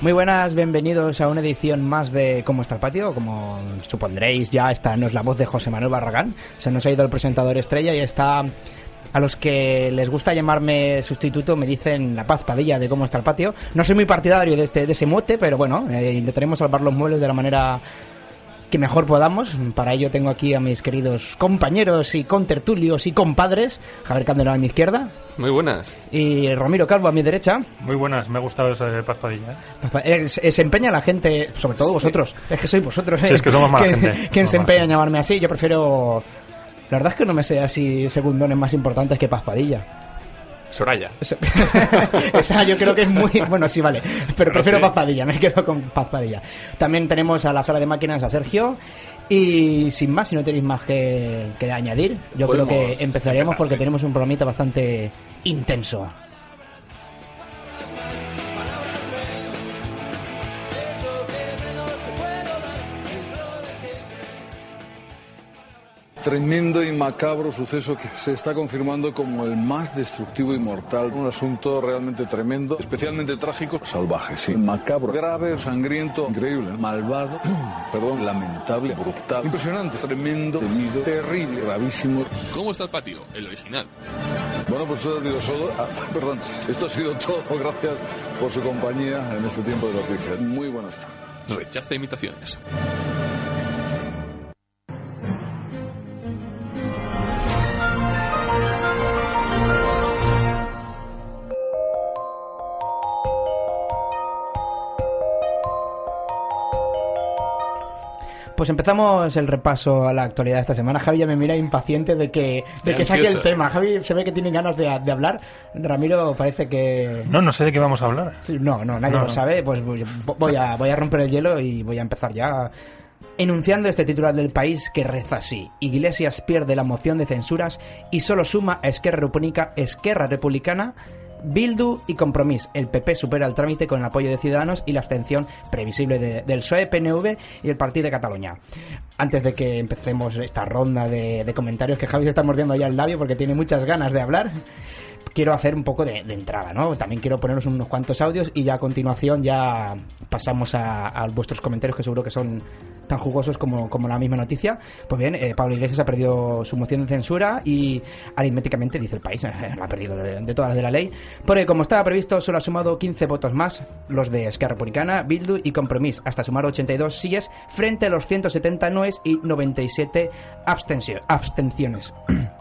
Muy buenas, bienvenidos a una edición más de ¿Cómo está el patio? Como supondréis, ya esta no es la voz de José Manuel Barragán, se nos ha ido el presentador estrella y está... A los que les gusta llamarme sustituto me dicen La Paz Padilla de ¿Cómo está el patio? No soy muy partidario de ese mote, pero bueno, intentaremos salvar los muebles de la manera que mejor podamos. Para ello tengo aquí a mis queridos compañeros y contertulios y compadres. Javier Candelero a mi izquierda. Muy buenas. Y Ramiro Calvo a mi derecha. Muy buenas, me ha gustado eso de Paz Padilla. Se empeña la gente, sobre todo vosotros. Es que sois vosotros, Sí, es que somos mala gente. ¿Quién se empeña en llamarme así? Yo prefiero... La verdad es que no me sé así segundones más importantes que Paz Padilla. Soraya. Esa yo creo que es muy... Bueno, sí, vale. Pero prefiero Paz Padilla, me quedo con Paz Padilla. También tenemos a la sala de máquinas a Sergio. Y sin más, si no tenéis más que añadir, yo creo que empezaríamos porque tenemos un programita bastante intenso. Tremendo y macabro suceso que se está confirmando como el más destructivo y mortal. Un asunto realmente tremendo, especialmente trágico, salvaje, sí. Macabro, grave, sangriento, increíble, malvado, perdón, lamentable, brutal, impresionante, tremendo, temido, terrible, gravísimo. ¿Cómo está el patio? El original. Bueno, pues esto ha sido todo. Gracias por su compañía en este tiempo de noticias. Muy buenas tardes. Rechaza imitaciones. Pues empezamos el repaso a la actualidad de esta semana. Javi ya me mira impaciente de que saque el tema. Javi se ve que tiene ganas de hablar. Ramiro parece que... No sé de qué vamos a hablar. No, nadie lo sabe. Pues voy a romper el hielo y voy a empezar ya enunciando este titular del País que reza así: Iglesias pierde la moción de censuras y solo suma a Esquerra Republicana, Bildu y Compromís. El PP supera el trámite con el apoyo de Ciudadanos y la abstención previsible del PSOE, PNV y el Partido de Cataluña. Antes de que empecemos esta ronda de comentarios, que Javi se está mordiendo ya el labio porque tiene muchas ganas de hablar, quiero hacer un poco de entrada, ¿no? También quiero poneros unos cuantos audios y ya a continuación ya pasamos a vuestros comentarios, que seguro que son tan jugosos como la misma noticia. Pues bien, Pablo Iglesias ha perdido su moción de censura y aritméticamente, dice el País, la ha perdido de todas las de la ley, porque como estaba previsto solo ha sumado 15 votos más, los de Esquerra Republicana, Bildu y Compromís, hasta sumar 82 síes frente a los 170 noes y 97 abstenciones.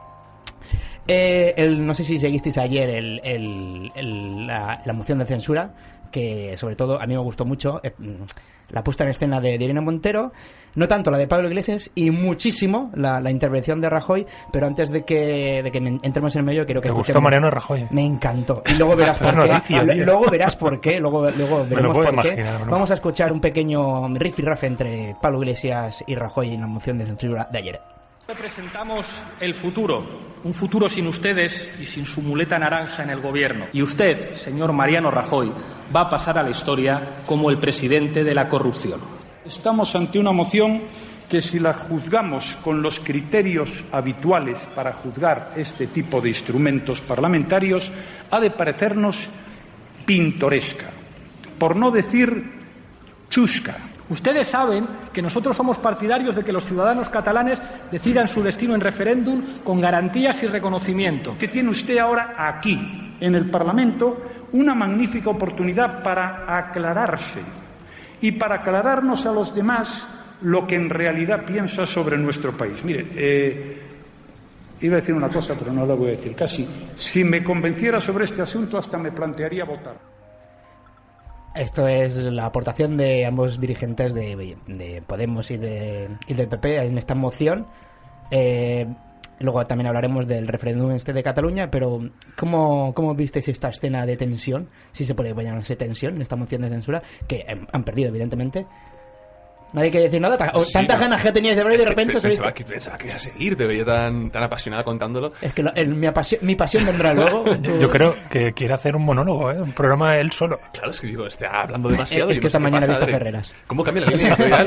No sé si seguisteis ayer la moción de censura, que sobre todo a mí me gustó mucho la puesta en escena de Irene Montero, no tanto la de Pablo Iglesias y muchísimo la intervención de Rajoy. Pero antes de que entremos en el medio, quiero que... ¿Te gustó Mariano Rajoy? Me encantó. Y luego verás por qué. Luego veremos por qué. Vamos a escuchar un pequeño riff entre Pablo Iglesias y Rajoy en la moción de censura de ayer. Presentamos el futuro, un futuro sin ustedes y sin su muleta naranja en el gobierno. Y usted, señor Mariano Rajoy, va a pasar a la historia como el presidente de la corrupción. Estamos ante una moción que, si la juzgamos con los criterios habituales para juzgar este tipo de instrumentos parlamentarios, ha de parecernos pintoresca, por no decir chusca. Ustedes saben que nosotros somos partidarios de que los ciudadanos catalanes decidan su destino en referéndum con garantías y reconocimiento. Que tiene usted ahora aquí, en el Parlamento, una magnífica oportunidad para aclararse y para aclararnos a los demás lo que en realidad piensa sobre nuestro país. Mire, iba a decir una cosa, pero no la voy a decir. Casi, si me convenciera sobre este asunto, hasta me plantearía votar. Esto es la aportación de ambos dirigentes de Podemos y del PP en esta moción. Luego también hablaremos del referéndum de Cataluña, pero ¿cómo visteis esta escena de tensión? Si se puede llamarse tensión en esta moción de censura, que han perdido, evidentemente. Nadie quiere decir nada. Sí, Tantas ganas que teníais de ver y de repente... Pensaba que iba a seguir, te veía tan apasionada contándolo. Es que mi pasión vendrá luego. Yo creo que quiere hacer un monólogo, un programa él solo. Claro, es que digo, está hablando demasiado. Es que esta mañana he visto Ferreras. ¿Cómo cambia la línea editorial?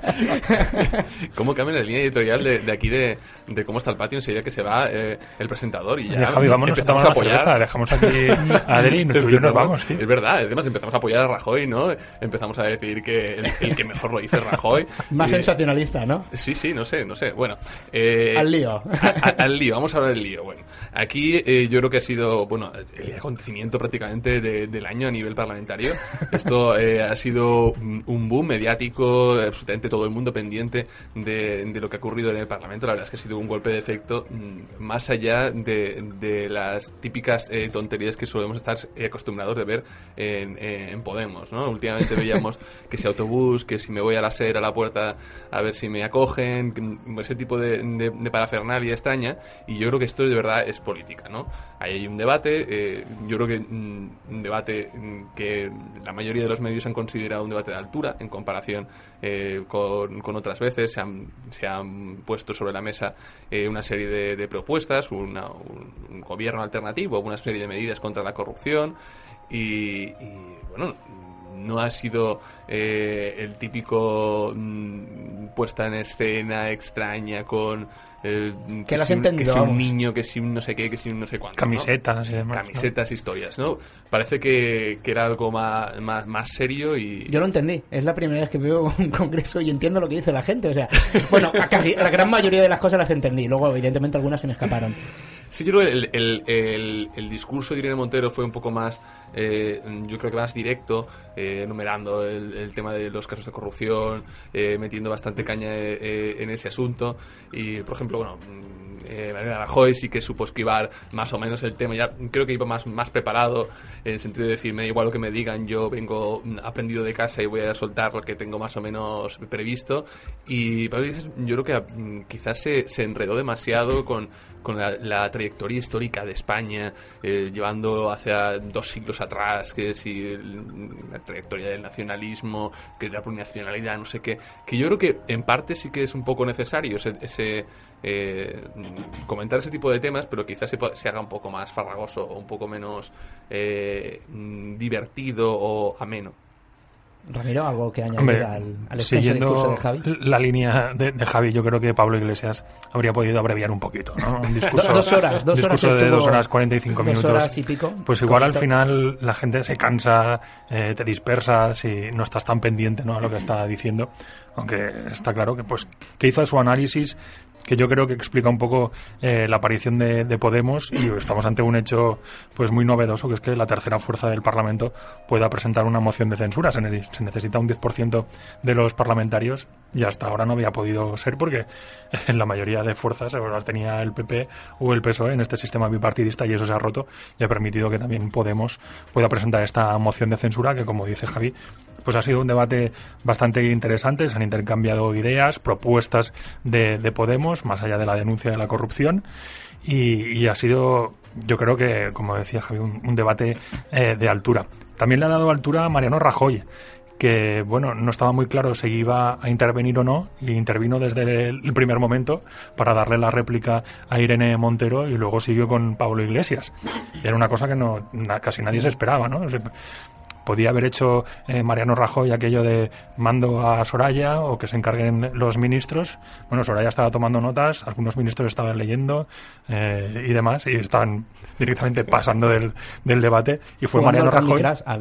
¿Cómo cambia la línea editorial de aquí de cómo está el patio enseguida que se va el presentador? Y ya Javi, vámonos, empezamos a apoyar. Cerveza, dejamos aquí a Adri y tú y yo nos vamos, tío. Es verdad, además empezamos a apoyar a Rajoy, ¿no? Empezamos a decir que el que mejor lo hizo es Rajoy. Más sensacionalista, ¿no? Sí, no sé. Bueno, al lío. Al lío, vamos a hablar del lío. Bueno, aquí yo creo que ha sido, el acontecimiento prácticamente del año a nivel parlamentario. Esto ha sido un boom mediático, absolutamente todo el mundo pendiente de lo que ha ocurrido en el Parlamento. La verdad es que ha sido un golpe de efecto más allá de las típicas tonterías que solemos estar acostumbrados de ver en Podemos, ¿no? Últimamente veíamos que si autobús, que si me voy a la SER, a la puerta a ver si me acogen, ese tipo de parafernalia extraña, y yo creo que esto de verdad es política, ¿no? Ahí hay un debate, yo creo que un debate que la mayoría de los medios han considerado un debate de altura en comparación con otras veces. Se han puesto sobre la mesa una serie de propuestas, un gobierno alternativo, una serie de medidas contra la corrupción y bueno, no ha sido el típico puesta en escena extraña con que las entendido, que si un niño, que si un no sé qué, que si un no sé cuánto, camisetas, ¿no? Y demás, camisetas, ¿no? Historias, ¿no? Parece que era algo más serio y... Yo lo entendí, es la primera vez que veo un congreso y entiendo lo que dice la gente, o sea, bueno, casi la gran mayoría de las cosas las entendí, luego evidentemente algunas se me escaparon. Sí, yo creo que el discurso de Irene Montero fue un poco más, yo creo que más directo, enumerando el tema de los casos de corrupción, metiendo bastante caña en ese asunto. Y, por ejemplo, Mariano Rajoy sí que supo esquivar más o menos el tema. Ya creo que iba más preparado, en el sentido de decir, me da igual lo que me digan, yo vengo aprendido de casa y voy a soltar lo que tengo más o menos previsto. Y Pablo Iglesias, yo creo que quizás se enredó demasiado con la trayectoria histórica de España, llevando hacia 2 siglos atrás, que si la trayectoria del nacionalismo, que la plurinacionalidad, no sé qué, que yo creo que en parte sí que es un poco necesario ese comentar ese tipo de temas, pero quizás se haga un poco más farragoso o un poco menos divertido o ameno. Ramiro, ¿algo que añadir al extenso discurso de Javi? La línea de Javi, yo creo que Pablo Iglesias habría podido abreviar un poquito, ¿no? Un discurso, dos horas de 2 horas 45 minutos. 2 horas y pico. Pues igual al final la gente se cansa, te dispersas y no estás tan pendiente, ¿no?, a lo que está diciendo. Aunque está claro que hizo su análisis, que yo creo que explica un poco la aparición de Podemos, y estamos ante un hecho pues muy novedoso, que es que la tercera fuerza del Parlamento pueda presentar una moción de censura. Se necesita un 10% de los parlamentarios, y hasta ahora no había podido ser porque en la mayoría de fuerzas las tenía el PP o el PSOE en este sistema bipartidista, y eso se ha roto y ha permitido que también Podemos pueda presentar esta moción de censura, que, como dice Javi, pues ha sido un debate bastante interesante. Se han intercambiado ideas, propuestas de Podemos, más allá de la denuncia de la corrupción, y ha sido, yo creo que, como decía Javi, un debate de altura. También le ha dado altura a Mariano Rajoy, que, no estaba muy claro si iba a intervenir o no, y intervino desde el primer momento para darle la réplica a Irene Montero, y luego siguió con Pablo Iglesias. Y era una cosa que casi nadie se esperaba, ¿no? Podía haber hecho Mariano Rajoy aquello de mando a Soraya, o que se encarguen los ministros. Bueno, Soraya estaba tomando notas, algunos ministros estaban leyendo y demás, y estaban directamente pasando del debate, y fue Mariano Rajoy.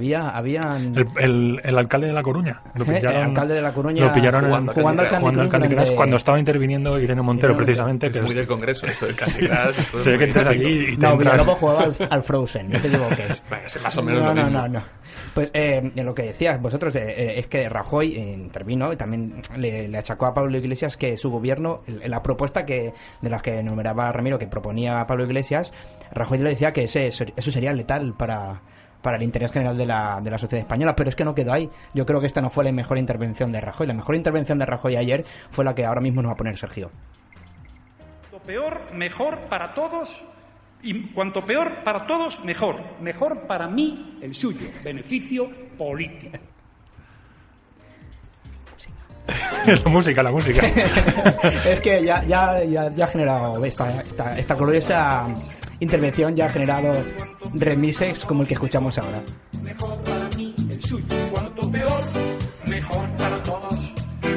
El alcalde de La Coruña. El alcalde de La Coruña lo pillaron jugando al Candy Crush cuando estaba interviniendo Irene Montero, precisamente. Es muy del Congreso eso, el Candy Crush. Se ve que entras allí y te no, entras... luego jugaba al Frozen, no te equivoques. Más o menos lo mismo. No. Pues en lo que decías vosotros, es que Rajoy intervino y también le achacó a Pablo Iglesias que su gobierno, la propuesta de las que enumeraba Ramiro, que proponía Pablo Iglesias, Rajoy le decía que eso sería letal para el interés general de la sociedad española, pero es que no quedó ahí. Yo creo que esta no fue la mejor intervención de Rajoy. La mejor intervención de Rajoy ayer fue la que ahora mismo nos va a poner Sergio. Lo peor, mejor para todos. Y cuanto peor para todos, mejor. Mejor para mí, el suyo. Beneficio político. Es la música. Es que ya ha generado esta gloriosa intervención, ya ha generado remixes como el que escuchamos ahora. Mejor para mí el suyo, cuanto peor, mejor para todos.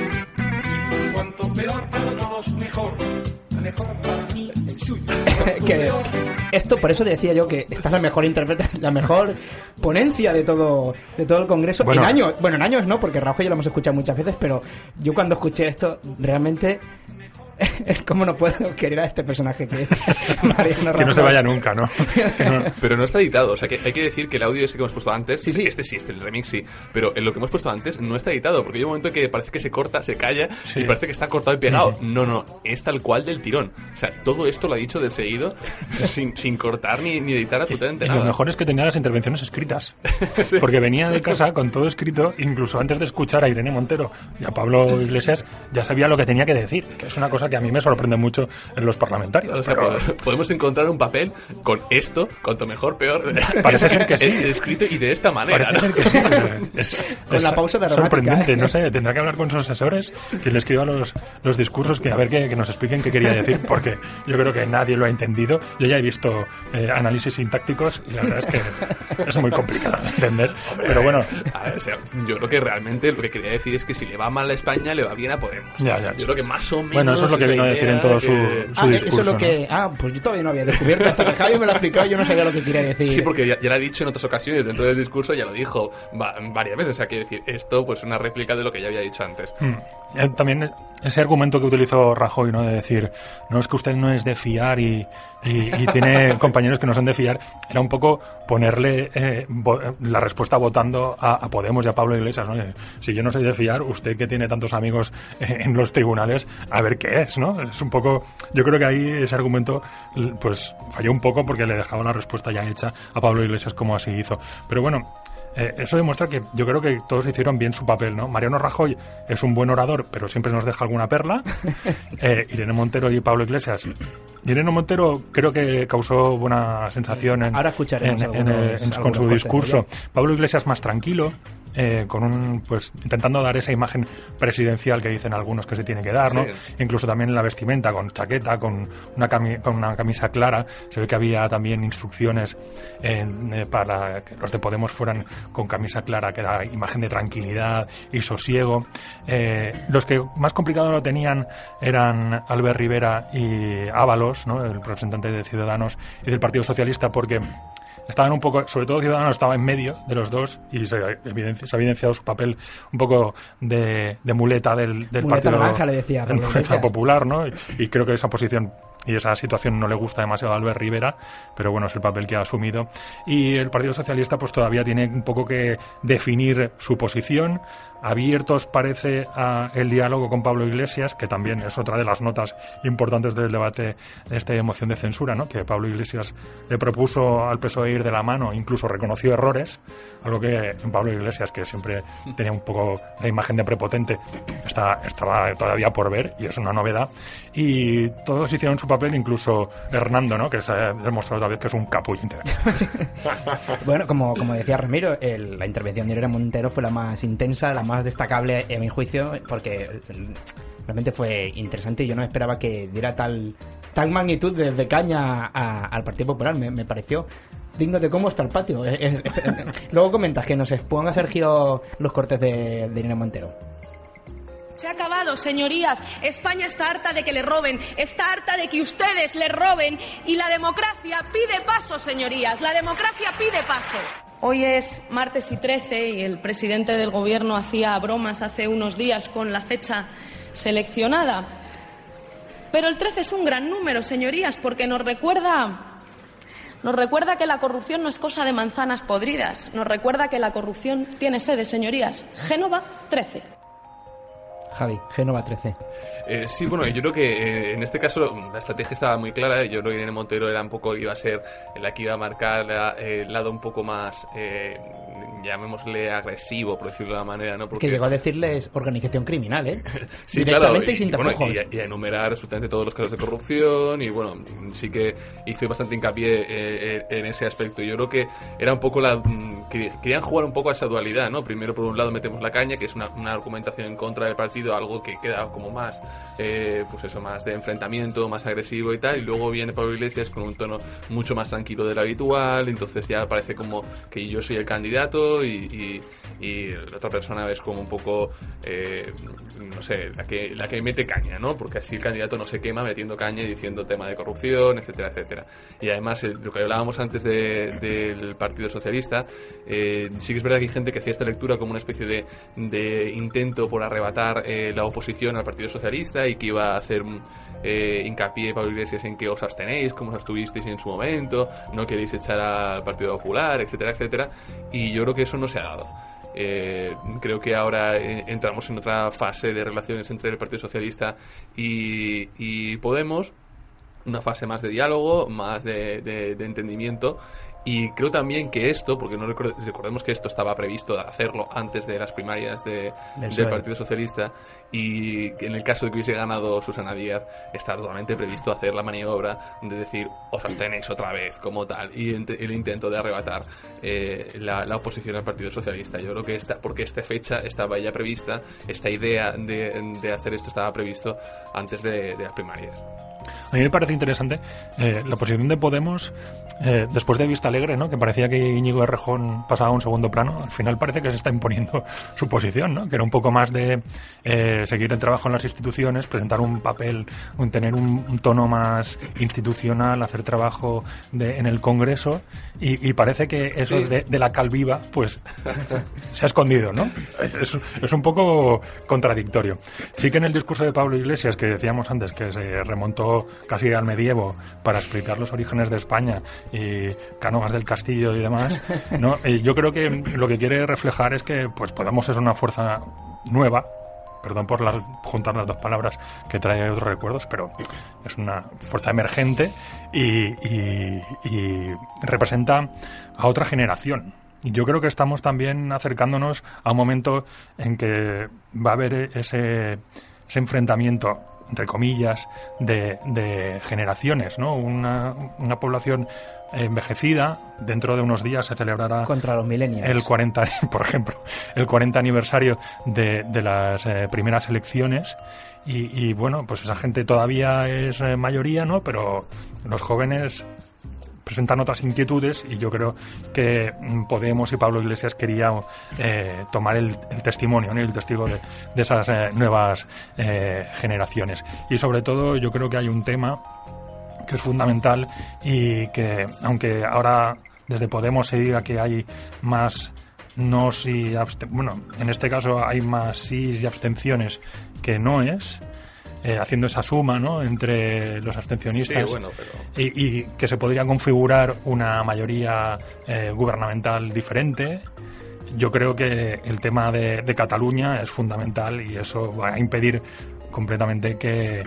Y cuanto peor para todos, mejor para mí el suyo. Que esto, por eso decía yo que esta es la mejor la mejor ponencia de todo el Congreso. Bueno. En años no, porque Rajoy ya lo hemos escuchado muchas veces, pero yo cuando escuché esto realmente es como no puedo querer a este personaje que Mariano Rajoy. Que no se vaya nunca, ¿no? Pero no está editado, o sea que hay que decir que el audio ese que hemos puesto antes, Sí. el remix sí, pero en lo que hemos puesto antes no está editado, porque hay un momento que parece que se corta, se calla Sí. y parece que está cortado y pegado. No, es tal cual del tirón. O sea, todo esto lo ha dicho del seguido sin cortar ni editar absolutamente Y nada. lo mejor es que tenía las intervenciones escritas. Sí. Porque venía de casa con todo escrito, incluso antes de escuchar a Irene Montero y a Pablo Iglesias, ya sabía lo que tenía que decir, que es una cosa que a mí me sorprende mucho en los parlamentarios. O sea, pero podemos encontrar un papel con esto, cuanto mejor, peor. Parece ser que sí. Escrito y de esta manera. parece ¿no? ser que sí. Con la pausa dramática, sorprendente, no sé, tendrá que hablar con sus asesores, que le escriban los discursos, que a ver que nos expliquen qué quería decir, porque yo creo que nadie lo ha entendido. Yo ya he visto análisis sintácticos y la verdad es que es muy complicado de entender. Pero bueno, A ver, o sea, yo creo que realmente lo que quería decir es que si le va mal a España, le va bien a Podemos. Ya. Yo creo que más o menos. Bueno, eso es lo que esa vino a decir idea en todo su Eso discurso. es lo que... ¿no? pues yo todavía no había descubierto. Hasta que Javi me lo explicó, yo no sabía lo que quería decir. Sí, porque ya lo ha dicho en otras ocasiones dentro del discurso, ya lo dijo varias veces. O sea, quiero decir, esto pues una réplica de lo que ya había dicho antes. También ese argumento que utilizó Rajoy, ¿no? De decir, no, es que usted no es de fiar y tiene compañeros que no son de fiar, era un poco ponerle la respuesta votando a Podemos y a Pablo Iglesias, ¿no? Si yo no soy de fiar, usted que tiene tantos amigos en los tribunales, a ver qué es, ¿no? Es un poco, yo creo que ahí ese argumento pues falló un poco porque le dejaba la respuesta ya hecha a Pablo Iglesias como así hizo. Pero bueno, eso demuestra que yo creo que todos hicieron bien su papel, ¿no? Mariano Rajoy es un buen orador, pero siempre nos deja alguna perla. Irene Montero y Pablo Iglesias. Irene Montero creo que causó buena sensación Ahora escucharemos con algunos su cortes, discurso. Pablo Iglesias más tranquilo, pues intentando dar esa imagen presidencial que dicen algunos que se tiene que dar, ¿no? Sí. Incluso también en la vestimenta, con chaqueta, con una camisa clara. Se ve que había también instrucciones para que los de Podemos fueran con camisa clara, que era imagen de tranquilidad y sosiego. Los que más complicado lo tenían eran Albert Rivera y Ábalos, ¿no? El representante de Ciudadanos y del Partido Socialista, porque estaban un poco, sobre todo Ciudadanos estaba en medio de los dos y se ha evidenciado su papel un poco de muleta del Muleta Partido naranja, le decía, del Pablo Muleta Iglesias. Popular, ¿no? Y creo que esa posición y esa situación no le gusta demasiado a Albert Rivera, pero bueno, es el papel que ha asumido. Y el Partido Socialista pues todavía tiene un poco que definir su posición. Abiertos parece a el diálogo con Pablo Iglesias, que también es otra de las notas importantes del debate de esta moción de censura, ¿no? Que Pablo Iglesias le propuso al PSOE ir de la mano, incluso reconoció errores, algo que en Pablo Iglesias, que siempre tenía un poco la imagen de prepotente, estaba todavía por ver, y es una novedad. Y todos hicieron su papel, incluso Hernando, ¿no? Que se ha demostrado otra vez que es un capullo integral. Bueno, como decía Ramiro, la intervención de Irene Montero fue la más intensa, la más destacable en mi juicio, porque realmente fue interesante y yo no esperaba que diera tal magnitud de caña al Partido Popular. Me pareció digno de cómo está el patio. Luego comentas que nos exponga Sergio los cortes de Irene Montero. Se ha acabado, señorías. España está harta de que le roben, está harta de que ustedes le roben y la democracia pide paso, señorías. La democracia pide paso. Hoy es martes y 13 y el presidente del Gobierno hacía bromas hace unos días con la fecha seleccionada. Pero el 13 es un gran número, señorías, porque nos recuerda que la corrupción no es cosa de manzanas podridas. Nos recuerda que la corrupción tiene sede, señorías. Génova 13. Javi, Génova 13. Sí, bueno, yo creo que en este caso la estrategia estaba muy clara. Yo creo que Irene Montero iba a ser la que iba a marcar el lado un poco más, llamémosle agresivo, por decirlo de una manera, ¿no? Porque Que llegó a decirles organización criminal, ¿eh? sí, directamente claro, y sin tapujos. Bueno, y a enumerar absolutamente todos los casos de corrupción y bueno, sí que hizo bastante hincapié en ese aspecto. Yo creo que era un poco querían jugar un poco a esa dualidad, ¿no? Primero, por un lado, metemos la caña, que es una argumentación en contra del partido, algo que queda como más, pues eso, más de enfrentamiento, más agresivo y tal, y luego viene Pablo Iglesias con un tono mucho más tranquilo de lo habitual, entonces ya parece como que yo soy el candidato y la otra persona es como un poco, no sé, la que mete caña, ¿no? Porque así el candidato no se quema metiendo caña y diciendo tema de corrupción, etcétera, etcétera. Y además, lo que hablábamos antes del Partido Socialista, sí que es verdad que hay gente que hacía esta lectura como una especie de intento por arrebatar la oposición al Partido Socialista y que iba a hacer hincapié Pablo Iglesias en que os abstenéis, como os abstuvisteis en su momento, no queréis echar al Partido Popular, etcétera, etcétera, y yo creo que eso no se ha dado. Creo que ahora entramos en otra fase de relaciones entre el Partido Socialista y Podemos, una fase más de diálogo, más de entendimiento. Y creo también que esto, porque no recordemos que esto estaba previsto de hacerlo antes de las primarias del Partido Socialista, y en el caso de que hubiese ganado Susana Díaz, está totalmente previsto hacer la maniobra de decir, os abstenéis otra vez, como tal, y el intento de arrebatar la oposición al Partido Socialista. Yo creo que porque esta fecha estaba ya prevista, esta idea de hacer esto estaba previsto antes de las primarias. A mí me parece interesante la posición de Podemos, después de Vista Alegre, ¿no? Que parecía que Íñigo Errejón pasaba a un segundo plano. Al final parece que se está imponiendo su posición, ¿no? Que era un poco más de seguir el trabajo en las instituciones, presentar un papel, tener un tono más institucional, hacer trabajo en el Congreso, y parece que eso de la cal viva, pues se ha escondido, ¿no? Es un poco contradictorio. Sí que en el discurso de Pablo Iglesias, que decíamos antes, que se remontó casi al medievo para explicar los orígenes de España y Cánovas del Castillo y demás, ¿no? Yo creo que lo que quiere reflejar es que pues Podemos es una fuerza nueva, perdón por juntar las dos palabras que trae otros recuerdos, pero es una fuerza emergente y representa a otra generación. Y yo creo que estamos también acercándonos a un momento en que va a haber ese enfrentamiento, entre comillas, de generaciones, ¿no? Una población envejecida. Dentro de unos días se celebrará contra los millennials, el 40, por ejemplo, el 40 aniversario de las primeras elecciones, y bueno, pues esa gente todavía es mayoría, ¿no? Pero los jóvenes presentan otras inquietudes, y yo creo que Podemos y Pablo Iglesias quería tomar el testimonio, ¿no? El testigo de esas nuevas generaciones. Y sobre todo yo creo que hay un tema que es fundamental, y que aunque ahora desde Podemos se diga que hay más nos y bueno, en este caso hay más sís y abstenciones que noes, haciendo esa suma, ¿no?, entre los abstencionistas, sí, bueno, pero... y que se podría configurar una mayoría gubernamental diferente. Yo creo que el tema de Cataluña es fundamental, y eso va a impedir completamente que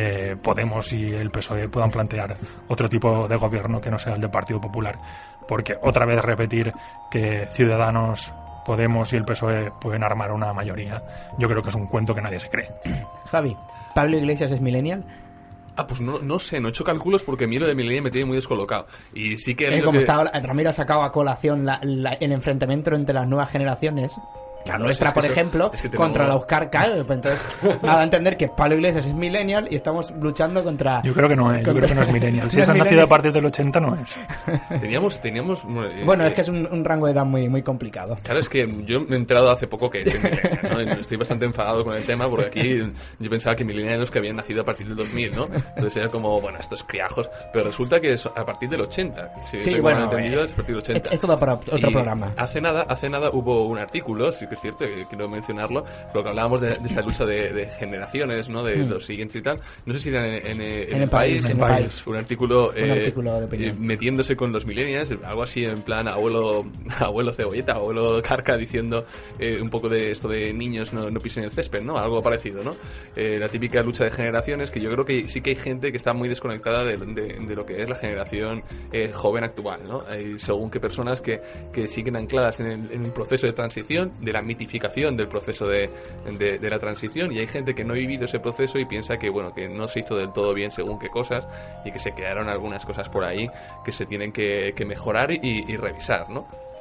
Podemos y el PSOE puedan plantear otro tipo de gobierno que no sea el del Partido Popular, porque otra vez repetir que Ciudadanos, Podemos y el PSOE pueden armar una mayoría, yo creo que es un cuento que nadie se cree. Javi, ¿Pablo Iglesias es millennial? Pues no sé, no he hecho cálculos porque a mí lo de millennial me tiene muy descolocado. Y sí que... como está, Ramiro ha sacado a colación el enfrentamiento entre las nuevas generaciones, la nuestra, por ejemplo, contra la Oscar Cal. Entonces, nada a entender que Pablo Iglesias es millennial y estamos luchando contra... Yo creo que no es, yo creo que no es millennial. Si has nacido a partir del 80, no es. Teníamos bueno, es que es un rango de edad muy, muy complicado. Claro, es que yo me he enterado hace poco que soy millennial, ¿no? Estoy bastante enfadado con el tema, porque aquí yo pensaba que millennials eran los que habían nacido a partir del 2000, ¿no? Entonces era como, bueno, estos criajos, pero resulta que es a partir del 80. Sí, bueno, entendido, es a partir del 80. Es todo para otro programa. Hace nada hubo un artículo, sí que es cierto, que quiero mencionarlo, pero que hablábamos de esta lucha de generaciones, ¿no? De los siguientes y tal. No sé si era en el país, un artículo de opinión, metiéndose con los millennials, algo así en plan abuelo cebolleta, abuelo carca, diciendo un poco de esto de niños no pisen el césped, ¿no? Algo parecido, ¿no? La típica lucha de generaciones, que yo creo que sí que hay gente que está muy desconectada de lo que es la generación joven actual, ¿no? Hay según qué personas que siguen ancladas en el proceso de transición, de la mitificación del proceso de la transición, y hay gente que no ha vivido ese proceso y piensa que, bueno, que no se hizo del todo bien según qué cosas, y que se quedaron algunas cosas por ahí que se tienen que mejorar y revisar, ¿no?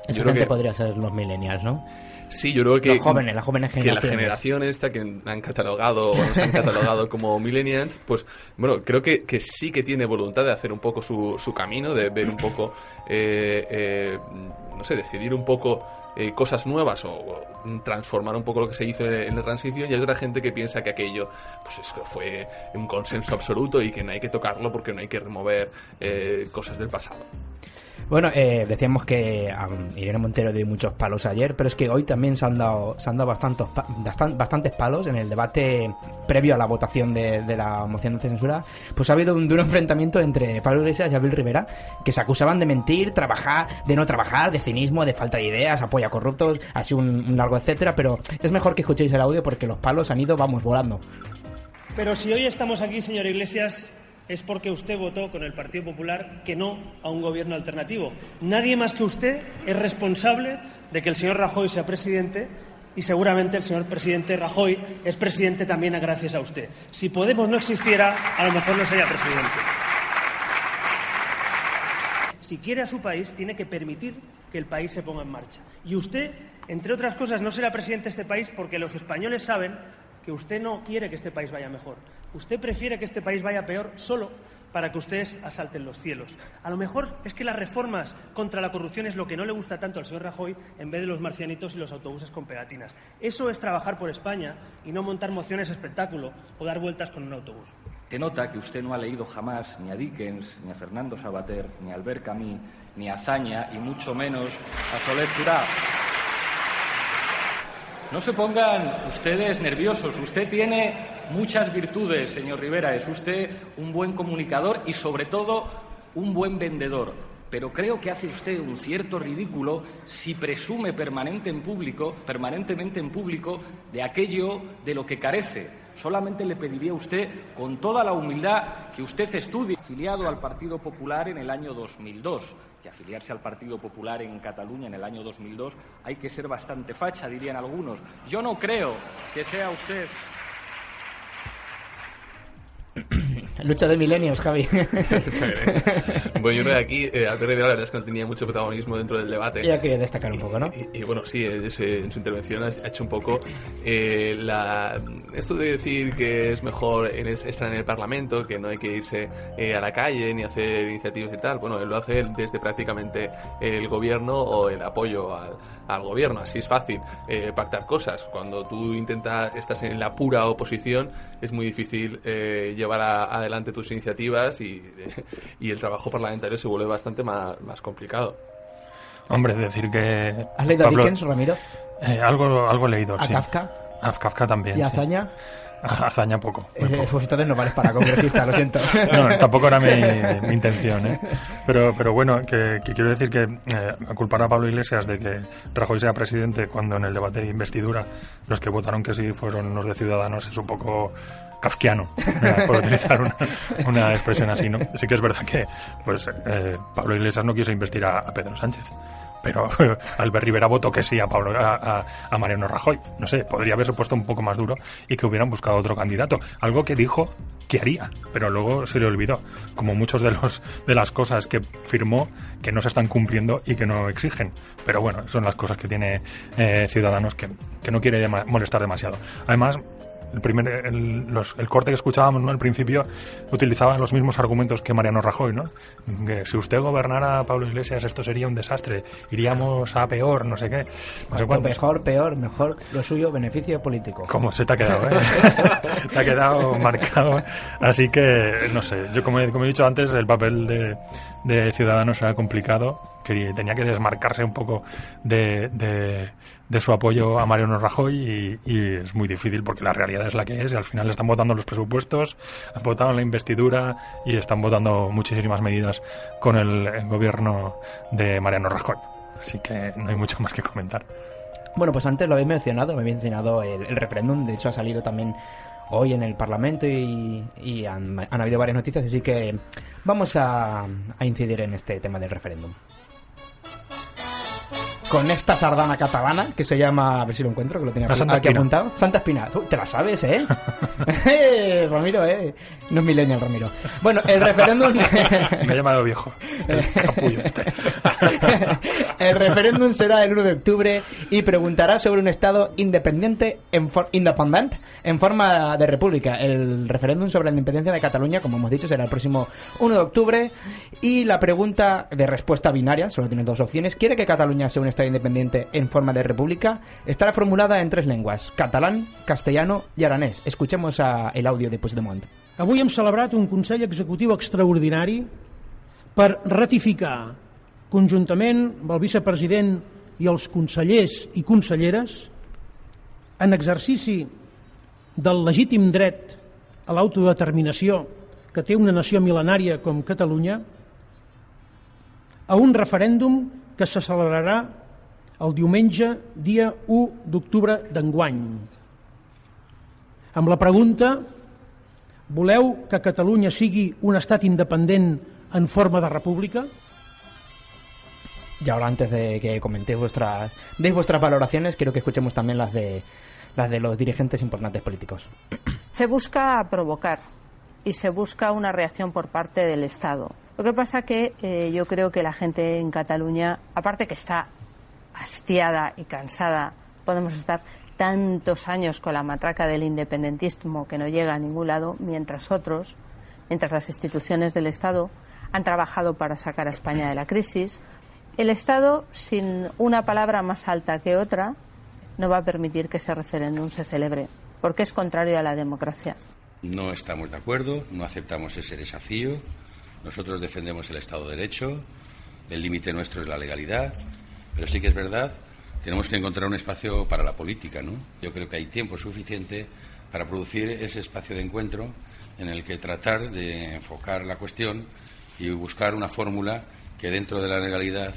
Esa gente podría ser los millennials, ¿no? Sí, yo creo que los jóvenes, las jóvenes generaciones. Que la generación esta que han catalogado o nos han catalogado como millennials, pues bueno, creo que sí que tiene voluntad de hacer un poco su camino, de ver un poco, no sé, decidir un poco cosas nuevas o transformar un poco lo que se hizo en la transición, y hay otra gente que piensa que aquello pues eso fue un consenso absoluto y que no hay que tocarlo porque no hay que remover cosas del pasado. Bueno, decíamos que Irene Montero dio muchos palos ayer, pero es que hoy también se han dado bastantes palos en el debate previo a la votación de la moción de censura. Pues ha habido un duro enfrentamiento entre Pablo Iglesias y Abel Rivera, que se acusaban de mentir, de no trabajar, de cinismo, de falta de ideas, apoyo a corruptos, así un largo etcétera, pero es mejor que escuchéis el audio porque los palos han ido, volando. Pero si hoy estamos aquí, señor Iglesias, es porque usted votó con el Partido Popular que no a un gobierno alternativo. Nadie más que usted es responsable de que el señor Rajoy sea presidente, y seguramente el señor presidente Rajoy es presidente también gracias a usted. Si Podemos no existiera, a lo mejor no sería presidente. Si quiere a su país, tiene que permitir que el país se ponga en marcha. Y usted, entre otras cosas, no será presidente de este país porque los españoles saben que usted no quiere que este país vaya mejor. Usted prefiere que este país vaya peor solo para que ustedes asalten los cielos. A lo mejor es que las reformas contra la corrupción es lo que no le gusta tanto al señor Rajoy en vez de los marcianitos y los autobuses con pegatinas. Eso es trabajar por España y no montar mociones espectáculo o dar vueltas con un autobús. Se nota que usted no ha leído jamás ni a Dickens, ni a Fernando Savater, ni a Albert Camus, ni a Azaña y mucho menos a Soler Turá. No se pongan ustedes nerviosos. Usted tiene muchas virtudes, señor Rivera. Es usted un buen comunicador y, sobre todo, un buen vendedor. Pero creo que hace usted un cierto ridículo si presume permanentemente en público de aquello de lo que carece. Solamente le pediría a usted, con toda la humildad, que usted estudie. Afiliado al Partido Popular en el año 2002. Que afiliarse al Partido Popular en Cataluña en el año 2002 hay que ser bastante facha, dirían algunos. Yo no creo que sea usted... Lucha de milenios, Javi. Bueno, yo creo que aquí Albert Rivera la verdad es que no tenía mucho protagonismo dentro del debate. Y hay que destacar un poco, ¿no? Y bueno, sí, en su intervención ha hecho un poco esto de decir que es mejor estar en el Parlamento, que no hay que irse a la calle ni hacer iniciativas y tal. Bueno, él lo hace desde prácticamente el gobierno o el apoyo al gobierno. Así es fácil pactar cosas. Cuando tú estás en la pura oposición, es muy difícil llevar adelante tus iniciativas y el trabajo parlamentario se vuelve bastante más complicado. Hombre, decir que... ¿Has leído a Dickens, Ramiro? Algo he leído, ¿A sí. Kafka? A Kafka también. ¿Y a Azaña? Hazaña poco. Pues entonces no vales para congresista, lo siento. No, tampoco era mi intención, ¿eh? Pero bueno, que quiero decir que culpar a Pablo Iglesias de que Rajoy sea presidente cuando en el debate de investidura los que votaron que sí fueron los de Ciudadanos es un poco kafkiano, por utilizar una expresión así, ¿no? Sí que es verdad que Pablo Iglesias no quiso investir a Pedro Sánchez. Pero Albert Rivera votó que sí a Mariano Rajoy. No sé, podría haberse puesto un poco más duro y que hubieran buscado otro candidato. Algo que dijo que haría, pero luego se le olvidó. Como muchos de las cosas que firmó que no se están cumpliendo y que no exigen. Pero bueno, son las cosas que tiene Ciudadanos que no quiere molestar demasiado. Además, el corte que escuchábamos, ¿no? Al principio utilizaba los mismos argumentos que Mariano Rajoy, ¿no? Que si usted gobernara, Pablo Iglesias, esto sería un desastre, iríamos a peor, no sé qué, no sé cuánto. Mejor lo suyo, beneficio político. ¿Cómo se te ha quedado, Te ha quedado marcado. Así que, no sé, yo como he dicho antes, el papel de Ciudadanos era complicado, que tenía que desmarcarse un poco de su apoyo a Mariano Rajoy y es muy difícil porque la realidad es la que es y al final están votando los presupuestos, han votado la investidura y están votando muchísimas medidas con el gobierno de Mariano Rajoy. Así que no hay mucho más que comentar. Bueno, pues antes lo habéis mencionado, el referéndum, de hecho ha salido también hoy en el Parlamento y han habido varias noticias, así que vamos a incidir en este tema del referéndum. con esta sardana catalana que se llama, a ver si lo encuentro, que lo tenía aquí apuntado. Santa Espina. Te la sabes, ¿eh? Ramiro, no es millennial, Ramiro. Bueno, el referéndum... Me he llamado viejo. El capullo este. El referéndum será el 1 de octubre y preguntará sobre un Estado independiente en forma de república. El referéndum sobre la independencia de Cataluña, como hemos dicho, será el próximo 1 de octubre. Y la pregunta de respuesta binaria, solo tiene dos opciones: ¿quiere que Cataluña sea un Estado independiente en forma de república? Estará formulada en 3 lenguas: catalán, castellano i aranès. Escuchemos el audio de Puigdemont. Avui hem celebrat un Consell Executiu extraordinari per ratificar conjuntament amb el vicepresident i els consellers i conselleres, en exercici del legítim dret a l'autodeterminació que té una nació mil·lenària com Catalunya, a un referèndum que se celebrarà el diumenge, dia 1 d'octubre d'enguany. Amb la pregunta: voleu que Catalunya sigui un estat independent en forma de república? Y ahora, antes de que comentéis vuestras valoraciones, quiero que escuchemos también las de los dirigentes importantes políticos. Se busca provocar y se busca una reacción por parte del Estado. Lo que pasa que yo creo que la gente en Cataluña, aparte que está hastiada y cansada, podemos estar tantos años con la matraca del independentismo que no llega a ningún lado, mientras las instituciones del Estado han trabajado para sacar a España de la crisis. El Estado, sin una palabra más alta que otra, no va a permitir que ese referéndum se celebre, porque es contrario a la democracia. No estamos de acuerdo, no aceptamos ese desafío. Nosotros defendemos el Estado de Derecho, el límite nuestro es la legalidad, pero sí que es verdad, tenemos que encontrar un espacio para la política, ¿no? Yo creo que hay tiempo suficiente para producir ese espacio de encuentro en el que tratar de enfocar la cuestión y buscar una fórmula que dentro de la legalidad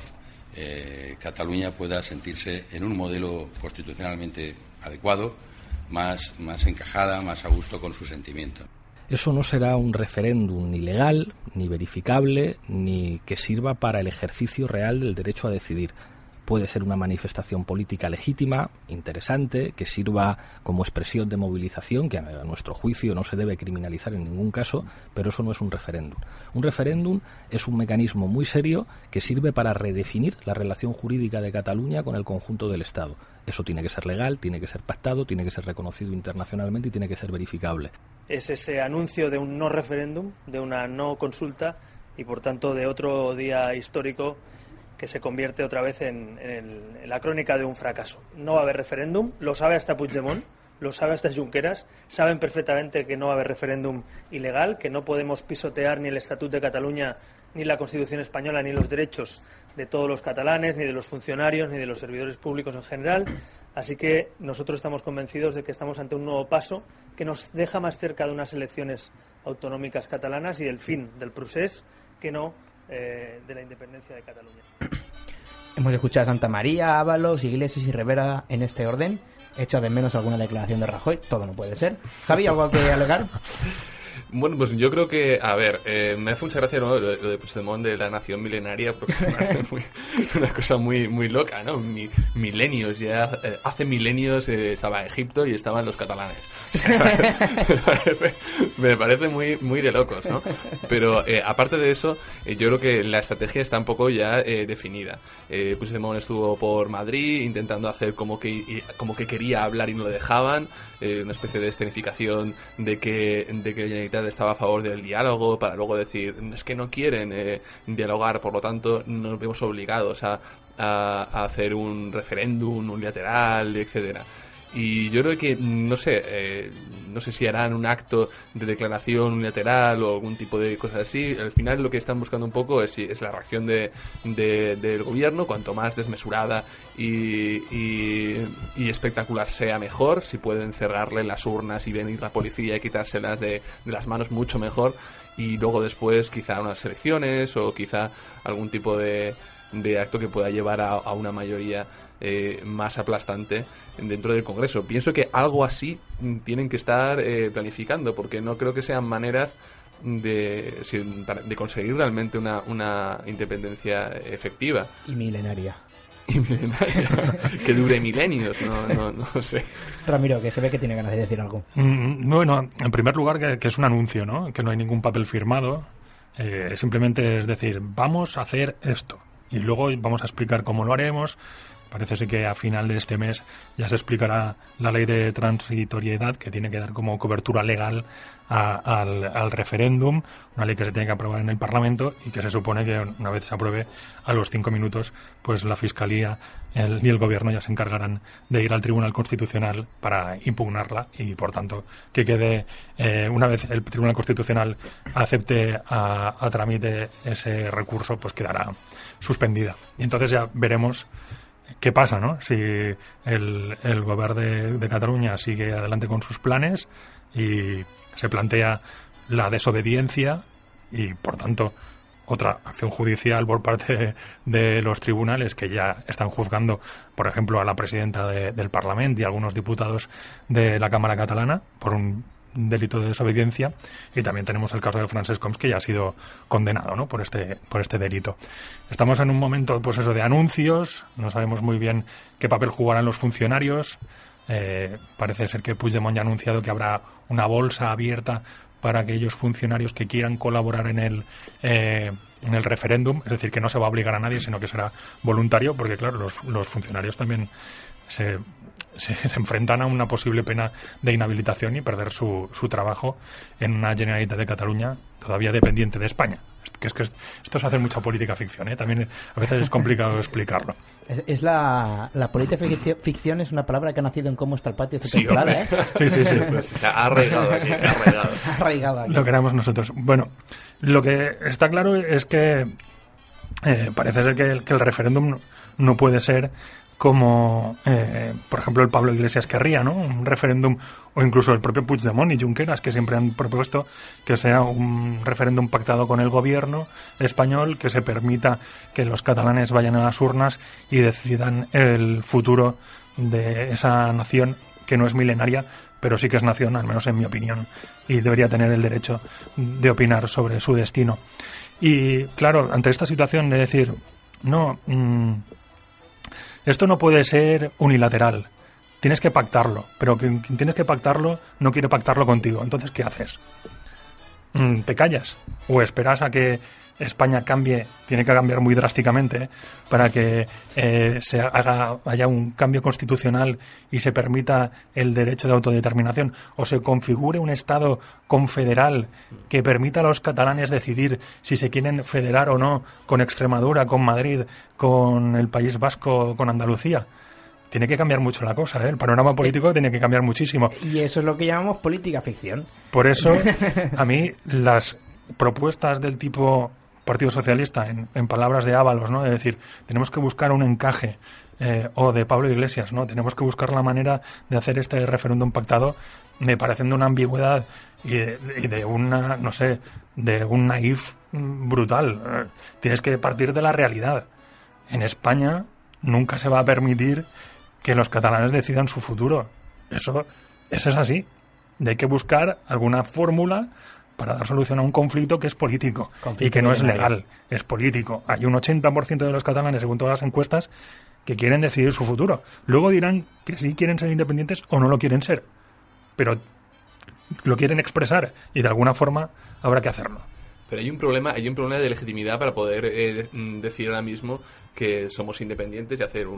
Cataluña pueda sentirse en un modelo constitucionalmente adecuado, más encajada, más a gusto con su sentimiento. Eso no será un referéndum ni legal, ni verificable, ni que sirva para el ejercicio real del derecho a decidir. Puede ser una manifestación política legítima, interesante, que sirva como expresión de movilización, que a nuestro juicio no se debe criminalizar en ningún caso, pero eso no es un referéndum. Un referéndum es un mecanismo muy serio que sirve para redefinir la relación jurídica de Cataluña con el conjunto del Estado. Eso tiene que ser legal, tiene que ser pactado, tiene que ser reconocido internacionalmente y tiene que ser verificable. Es ese anuncio de un no referéndum, de una no consulta y por tanto de otro día histórico que se convierte otra vez en la crónica de un fracaso. No va a haber referéndum, lo sabe hasta Puigdemont, lo sabe hasta Junqueras, saben perfectamente que no va a haber referéndum ilegal, que no podemos pisotear ni el Estatut de Cataluña, ni la Constitución española, ni los derechos de todos los catalanes, ni de los funcionarios, ni de los servidores públicos en general. Así que nosotros estamos convencidos de que estamos ante un nuevo paso que nos deja más cerca de unas elecciones autonómicas catalanas y del fin del procés que no de la independencia de Cataluña. Hemos escuchado a Santa María, Ábalos, Iglesias y Rivera en este orden. Echo de menos alguna declaración de Rajoy. Todo no puede ser. Javi, ¿algo que alegar? Bueno, pues yo creo que, a ver, me hace mucha gracia, ¿no?, lo de Puigdemont de la nación milenaria, porque me parece una cosa muy loca, ¿no? Milenios, ya hace milenios estaba Egipto y estaban los catalanes. Me parece muy de locos, ¿no? Pero aparte de eso, yo creo que la estrategia está un poco ya definida. Puigdemont estuvo por Madrid intentando hacer como que quería hablar y no lo dejaban, una especie de escenificación de que la Generalitat estaba a favor del diálogo, para luego decir, es que no quieren dialogar, por lo tanto nos vemos obligados a hacer un referéndum unilateral, etcétera. Y yo creo que, no sé si harán un acto de declaración unilateral o algún tipo de cosas así. Al final lo que están buscando un poco es la reacción del gobierno, cuanto más desmesurada y espectacular sea mejor. Si pueden cerrarle las urnas y venir la policía y quitárselas de las manos, mucho mejor. Y luego después quizá unas elecciones o quizá algún tipo de acto que pueda llevar a una mayoría más aplastante dentro del Congreso. Pienso que algo así tienen que estar planificando, porque no creo que sean maneras de conseguir realmente una independencia efectiva. Y milenaria. Y milenaria. Que dure milenios, no sé. Ramiro, que se ve que tiene ganas de decir algo. Bueno, en primer lugar que es un anuncio, ¿no? Que no hay ningún papel firmado. Simplemente es decir, vamos a hacer esto. Y luego vamos a explicar cómo lo haremos. Parece ser que a final de este mes ya se explicará la ley de transitoriedad, que tiene que dar como cobertura legal al referéndum, una ley que se tiene que aprobar en el Parlamento y que se supone que una vez se apruebe, a los 5 minutos, pues la Fiscalía y el Gobierno ya se encargarán de ir al Tribunal Constitucional para impugnarla y, por tanto, que quede, una vez el Tribunal Constitucional acepte a trámite ese recurso, pues quedará suspendida. Y entonces ya veremos qué pasa, ¿no? Si el gobierno de Cataluña sigue adelante con sus planes y se plantea la desobediencia y, por tanto, otra acción judicial por parte de los tribunales que ya están juzgando, por ejemplo, a la presidenta del Parlamento y a algunos diputados de la Cámara catalana por un delito de desobediencia, y también tenemos el caso de Francesc Homs, que ya ha sido condenado, ¿no? por este delito. Estamos en un momento, pues eso, de anuncios, no sabemos muy bien qué papel jugarán los funcionarios. Parece ser que Puigdemont ya ha anunciado que habrá una bolsa abierta para aquellos funcionarios que quieran colaborar en el referéndum, es decir, que no se va a obligar a nadie, sino que será voluntario, porque claro, los funcionarios también se enfrentan a una posible pena de inhabilitación y perder su trabajo en una Generalitat de Cataluña todavía dependiente de España. Es que esto es hacer mucha política ficción, ¿eh? También a veces es complicado explicarlo. Es la política ficción es una palabra que ha nacido en Cómo está el patio esta temporada, ¿eh? Sí. Pues se ha arraigado aquí, arraigado aquí. Lo queremos nosotros. Bueno, lo que está claro es que parece ser que el referéndum no puede ser como, por ejemplo, el Pablo Iglesias querría, ¿no? Un referéndum, o incluso el propio Puigdemont y Junqueras, que siempre han propuesto que sea un referéndum pactado con el gobierno español, que se permita que los catalanes vayan a las urnas y decidan el futuro de esa nación, que no es milenaria, pero sí que es nación, al menos en mi opinión, y debería tener el derecho de opinar sobre su destino. Y, claro, ante esta situación de decir, no, esto no puede ser unilateral, tienes que pactarlo, pero quien tienes que pactarlo no quiere pactarlo contigo. Entonces, ¿qué haces? ¿Te callas? ¿O esperas a que España cambie? Tiene que cambiar muy drásticamente, para que haya un cambio constitucional y se permita el derecho de autodeterminación, o se configure un Estado confederal que permita a los catalanes decidir si se quieren federar o no con Extremadura, con Madrid, con el País Vasco, con Andalucía. Tiene que cambiar mucho la cosa, ¿eh? El panorama político tiene que cambiar muchísimo. Y eso es lo que llamamos política ficción. Por eso, a mí, las propuestas del tipo Partido Socialista, en palabras de Ábalos, ¿no? Es decir, tenemos que buscar un encaje, o de Pablo Iglesias, ¿no? Tenemos que buscar la manera de hacer este referéndum pactado, me parecen de una ambigüedad y de una, no sé, de un naif brutal. Tienes que partir de la realidad. En España nunca se va a permitir que los catalanes decidan su futuro. Eso es así. Y hay que buscar alguna fórmula para dar solución a un conflicto que es político y que no es legal, es político. Hay un 80% de los catalanes, según todas las encuestas, que quieren decidir su futuro. Luego dirán que sí quieren ser independientes o no lo quieren ser, pero lo quieren expresar y de alguna forma habrá que hacerlo. Pero hay un problema de legitimidad para poder decir ahora mismo que somos independientes y hacer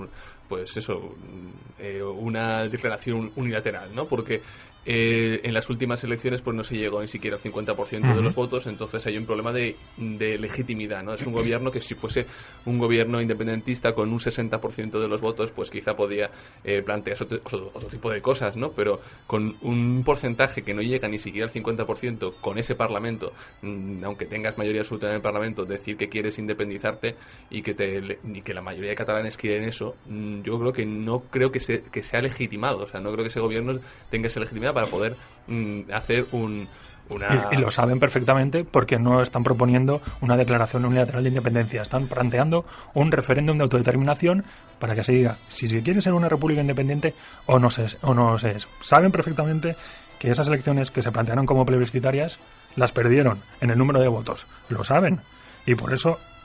una declaración unilateral, ¿no? Porque en las últimas elecciones pues no se llegó ni siquiera al 50% de los votos, entonces hay un problema de legitimidad, ¿no? Es un gobierno que, si fuese un gobierno independentista con un 60% de los votos, pues quizá podía plantearse otro tipo de cosas, ¿no? Pero con un porcentaje que no llega ni siquiera al 50%, con ese Parlamento, aunque tengas mayoría absoluta en el Parlamento, decir que quieres independizarte y que la mayoría de catalanes quieren eso, yo creo que sea legitimado, o sea, no creo que ese gobierno tenga esa legitimidad para poder hacer una... Y lo saben perfectamente, porque no están proponiendo una declaración unilateral de independencia. Están planteando un referéndum de autodeterminación para que se diga si se quiere ser una república independiente o no se es. Saben perfectamente que esas elecciones que se plantearon como plebiscitarias las perdieron en el número de votos. Lo saben. Y por eso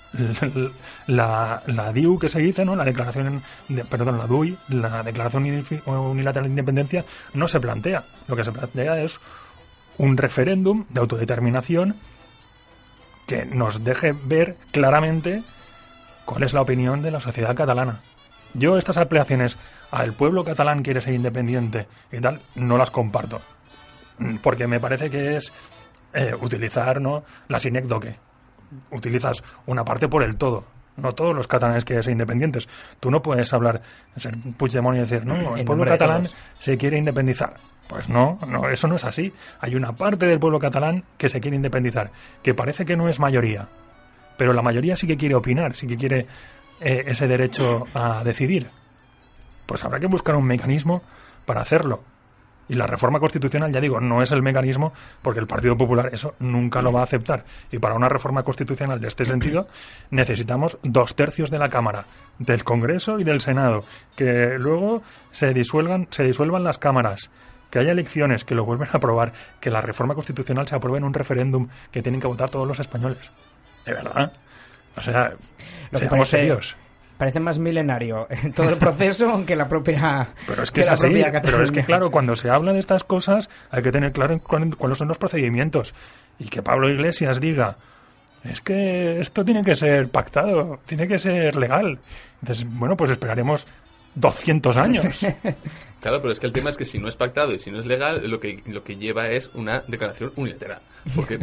la DIU que se dice, ¿no? La declaración la DUI, la declaración unilateral de independencia, no se plantea. Lo que se plantea es un referéndum de autodeterminación que nos deje ver claramente cuál es la opinión de la sociedad catalana. Yo estas apelaciones al pueblo catalán quiere ser independiente y tal, no las comparto. Porque me parece que es utilizar, ¿no?, la sinécdoque. Utilizas una parte por el todo. No todos los catalanes quieren ser independientes. Tú no puedes hablar, ser Puigdemont y decir, no, el pueblo catalán se quiere independizar. Pues no, eso no es así. Hay una parte del pueblo catalán que se quiere independizar, que parece que no es mayoría. Pero la mayoría sí que quiere opinar, sí que quiere ese derecho a decidir. Pues habrá que buscar un mecanismo para hacerlo. Y la reforma constitucional, ya digo, no es el mecanismo, porque el Partido Popular eso nunca lo va a aceptar. Y para una reforma constitucional de este sentido necesitamos 2/3 de la Cámara, del Congreso y del Senado, que luego se disuelvan las cámaras, que haya elecciones, que lo vuelvan a aprobar, que la reforma constitucional se apruebe en un referéndum que tienen que votar todos los españoles. De verdad. O sea, seamos serios. Parece más milenario todo el proceso que la propia. Pero es que es así. Pero es que, claro, cuando se habla de estas cosas hay que tener claro cuáles son los procedimientos. Y que Pablo Iglesias diga, es que esto tiene que ser pactado, tiene que ser legal. Entonces, bueno, pues esperaremos 200 años. Claro, pero es que el tema es que si no es pactado y si no es legal, lo que lleva es una declaración unilateral. Porque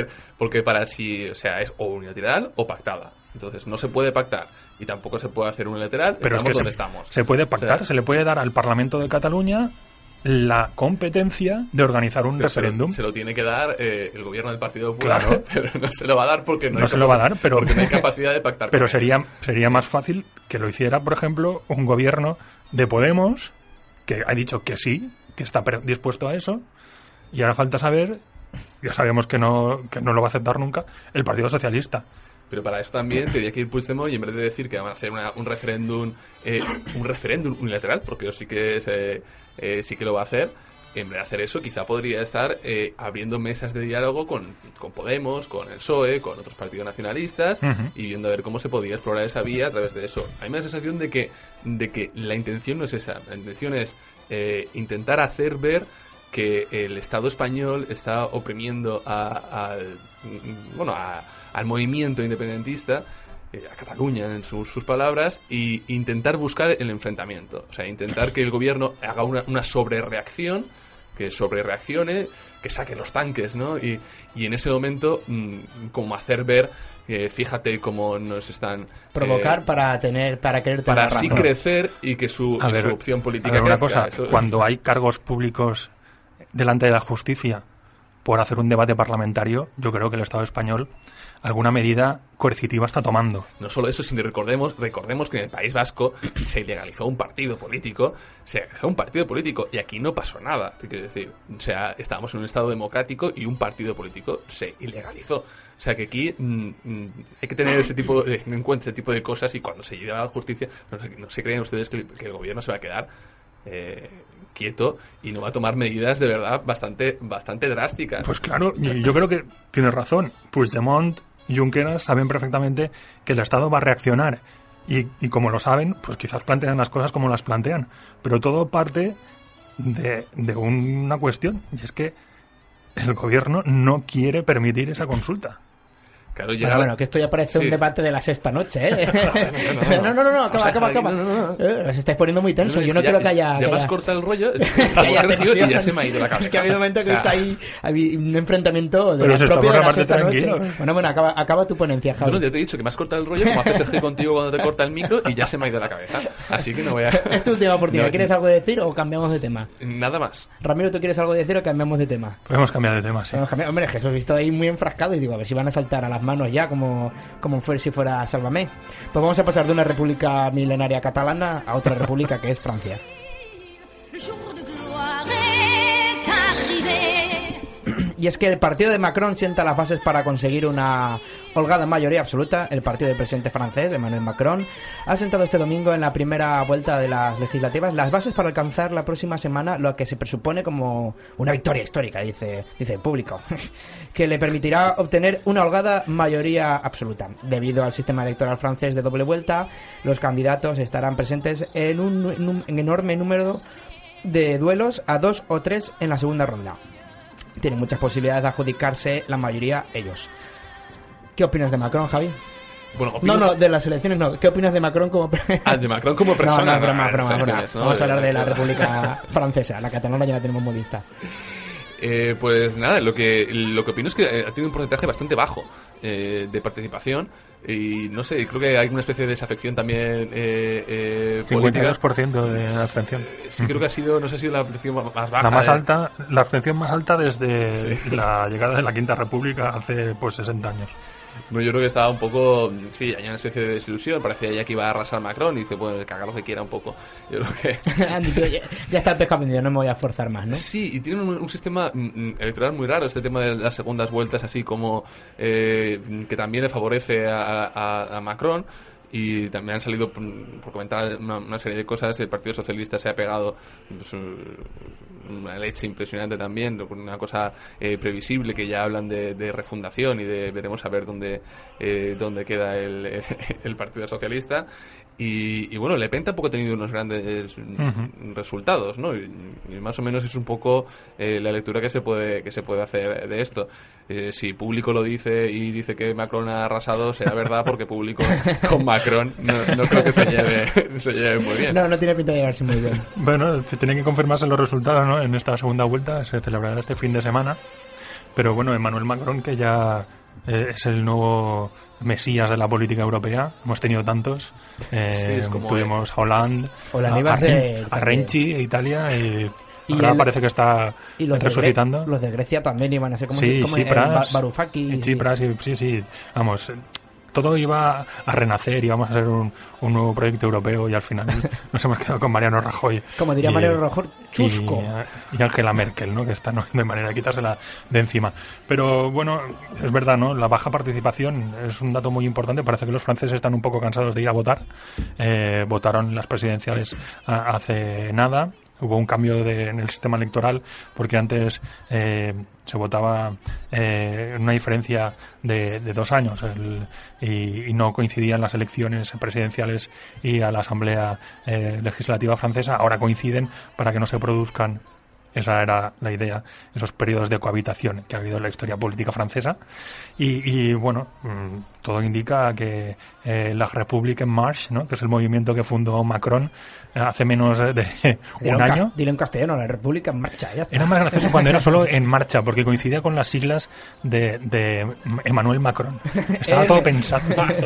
o sea, es o unilateral o pactada. Entonces no se puede pactar y tampoco se puede hacer unilateral. Pero estamos donde estamos. Se puede pactar, o sea, se le puede dar al Parlamento de Cataluña la competencia de organizar un referéndum. Se lo tiene que dar el gobierno del Partido Popular, claro. Pero no se lo va a dar porque no hay capacidad de pactar. Pero sería más fácil que lo hiciera, por ejemplo, un gobierno de Podemos que ha dicho que sí, que está dispuesto a eso, y ahora falta saber, ya sabemos que no lo va a aceptar nunca, el Partido Socialista. Pero para eso también tendría que ir Puigdemont y en vez de decir que van a hacer un referéndum unilateral, porque sí que lo va a hacer, en vez de hacer eso quizá podría estar abriendo mesas de diálogo con Podemos, con el PSOE, con otros partidos nacionalistas, y viendo a ver cómo se podía explorar esa vía a través de eso. A mí me da la sensación de que la intención no es esa. La intención es intentar hacer ver que el Estado español está oprimiendo al movimiento independentista, a Cataluña en sus palabras, y intentar buscar el enfrentamiento. O sea, intentar que el gobierno haga una sobrereacción, que sobrereaccione, que saque los tanques, ¿no? Y en ese momento, como hacer ver, fíjate cómo nos están... provocar para querer tener para así crecer y que su opción política... una cosa, cuando hay cargos públicos delante de la justicia por hacer un debate parlamentario, yo creo que el Estado español alguna medida coercitiva está tomando. No solo eso, sino recordemos que en el País Vasco se ilegalizó un partido político, y aquí no pasó nada. Quiero decir, o sea, estábamos en un Estado democrático y un partido político se ilegalizó. O sea, que aquí hay que tener en cuenta ese tipo de cosas, y cuando se lleve a la justicia, no se creen ustedes que el gobierno se va a quedar quieto y no va a tomar medidas de verdad bastante drásticas. Pues claro, yo creo que tienes razón. Puigdemont, Junqueras saben perfectamente que el Estado va a reaccionar, y como lo saben, pues quizás plantean las cosas como las plantean, pero todo parte de una cuestión, y es que el gobierno no quiere permitir esa consulta. Claro, bueno, que esto ya parece un debate de la sexta noche, ¿eh? No, acaba. Os estáis poniendo muy tensos. Yo no creo que haya... Ya vas a cortar el rollo, y ya se me ha ido la cabeza. Es que ha habido un momento que hay un enfrentamiento de la sexta noche. Bueno, acaba tu ponencia, Javi. Bueno, ya te he dicho que me has cortado el rollo, como hace Sergio contigo cuando te corta el micro, y ya se me ha ido la cabeza. Así que no voy a... Es tu última oportunidad. ¿Quieres algo decir o cambiamos de tema? Nada más. Ramiro, ¿tú quieres algo decir o cambiamos de tema? Podemos cambiar de tema, sí. Hombre, Jesús, he visto ahí muy enfrascado y digo, a ver si van a saltar a las manos ya, como si fuera Sálvame. Pues vamos a pasar de una república milenaria catalana a otra república que es Y es que el partido de Macron sienta las bases para conseguir una holgada mayoría absoluta. El partido del presidente francés, Emmanuel Macron, ha sentado este domingo en la primera vuelta de las legislativas las bases para alcanzar la próxima semana lo que se presupone como una victoria histórica, dice el público, que le permitirá obtener una holgada mayoría absoluta. Debido al sistema electoral francés de doble vuelta, los candidatos estarán presentes en un enorme número de duelos a 2 o 3 en la segunda ronda. Tienen muchas posibilidades de adjudicarse la mayoría ellos. ¿Qué opinas de Macron, Javi? Bueno, no, de las elecciones no. ¿Qué opinas de Macron como de Macron como persona? No, broma. ¿No? Vamos a hablar de la República Francesa. La catalana ya la tenemos muy lista. Pues nada, lo que opino es que ha tenido un porcentaje bastante bajo de participación y no sé, creo que hay una especie de desafección también 52% de abstención. Sí, creo que ha sido, no sé si la abstención más baja. La abstención más alta desde la llegada de la Quinta República hace 60 años. Bueno, yo creo que estaba un poco, hay una especie de desilusión, parecía ya que iba a arrasar Macron y dice, bueno, que haga lo que quiera un poco. Yo creo que... Han dicho, ya está el pescado vendido, no me voy a esforzar más, ¿no? Sí, y tienen un sistema electoral muy raro, este tema de las segundas vueltas, así como que también le favorece a Macron. Y también han salido, por comentar una serie de cosas, el Partido Socialista se ha pegado una leche impresionante también, una cosa previsible, que ya hablan de refundación y veremos a ver dónde queda el Partido Socialista. Y bueno, Le Pen tampoco ha tenido unos grandes resultados, ¿no? Y más o menos es un poco la lectura que se puede hacer de esto. Si Público lo dice y dice que Macron ha arrasado, será verdad, porque Público con Macron no creo que se lleve muy bien. No tiene pinta de llevarse muy bien. Bueno, tienen que confirmarse los resultados, ¿no? En esta segunda vuelta se celebrará este fin de semana. Pero bueno, Emmanuel Macron, que ya es el nuevo mesías de la política europea. Hemos tenido tantos. Tuvimos a Hollande, a Renzi, Italia, y ahora parece que está resucitando. Los de Grecia también iban a ser como Tsipras, Varoufakis. Tsipras, sí. Vamos, todo iba a renacer, íbamos a ser un nuevo proyecto europeo, y al final nos hemos quedado con Mariano Rajoy. Como diría Mariano Rajoy, chusco. Y Angela Merkel, ¿no? Que está no de manera de quitársela de encima. Pero bueno, es verdad, ¿no? La baja participación es un dato muy importante. Parece que los franceses están un poco cansados de ir a votar. Votaron las presidenciales hace nada. Hubo un cambio en el sistema electoral, porque antes se votaba en una diferencia de 2 años y no coincidían las elecciones presidenciales y a la Asamblea Legislativa francesa. Ahora coinciden para que no se produzcan, esa era la idea, esos periodos de cohabitación que ha habido en la historia política francesa. Y bueno, todo indica que la République en Marche, ¿no? Que es el movimiento que fundó Macron hace menos de un año. Dile en castellano, la República en Marcha. Ya está. Era más gracioso cuando era solo en marcha, porque coincidía con las siglas de Emmanuel Macron. Estaba todo pensado.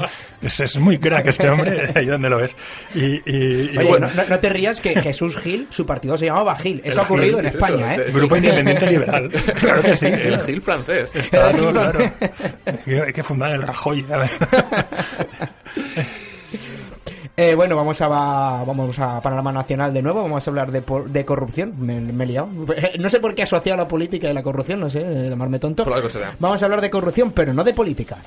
Es muy crack este hombre, ahí donde lo ves. Oye, bueno, no te rías, que Jesús Gil, su partido se llamaba Gil. Eso ha ocurrido en España, ¿eh? Grupo Independiente Liberal. Claro que sí. El Gil francés. Claro. Hay que fundar el Rajoy. A ver. Bueno, vamos a Panorama Nacional de nuevo. Vamos a hablar de corrupción. Me he liado. No sé por qué he asociado la política y la corrupción, no sé, llamarme tonto. Por algo será. Vamos a hablar de corrupción, pero no de política.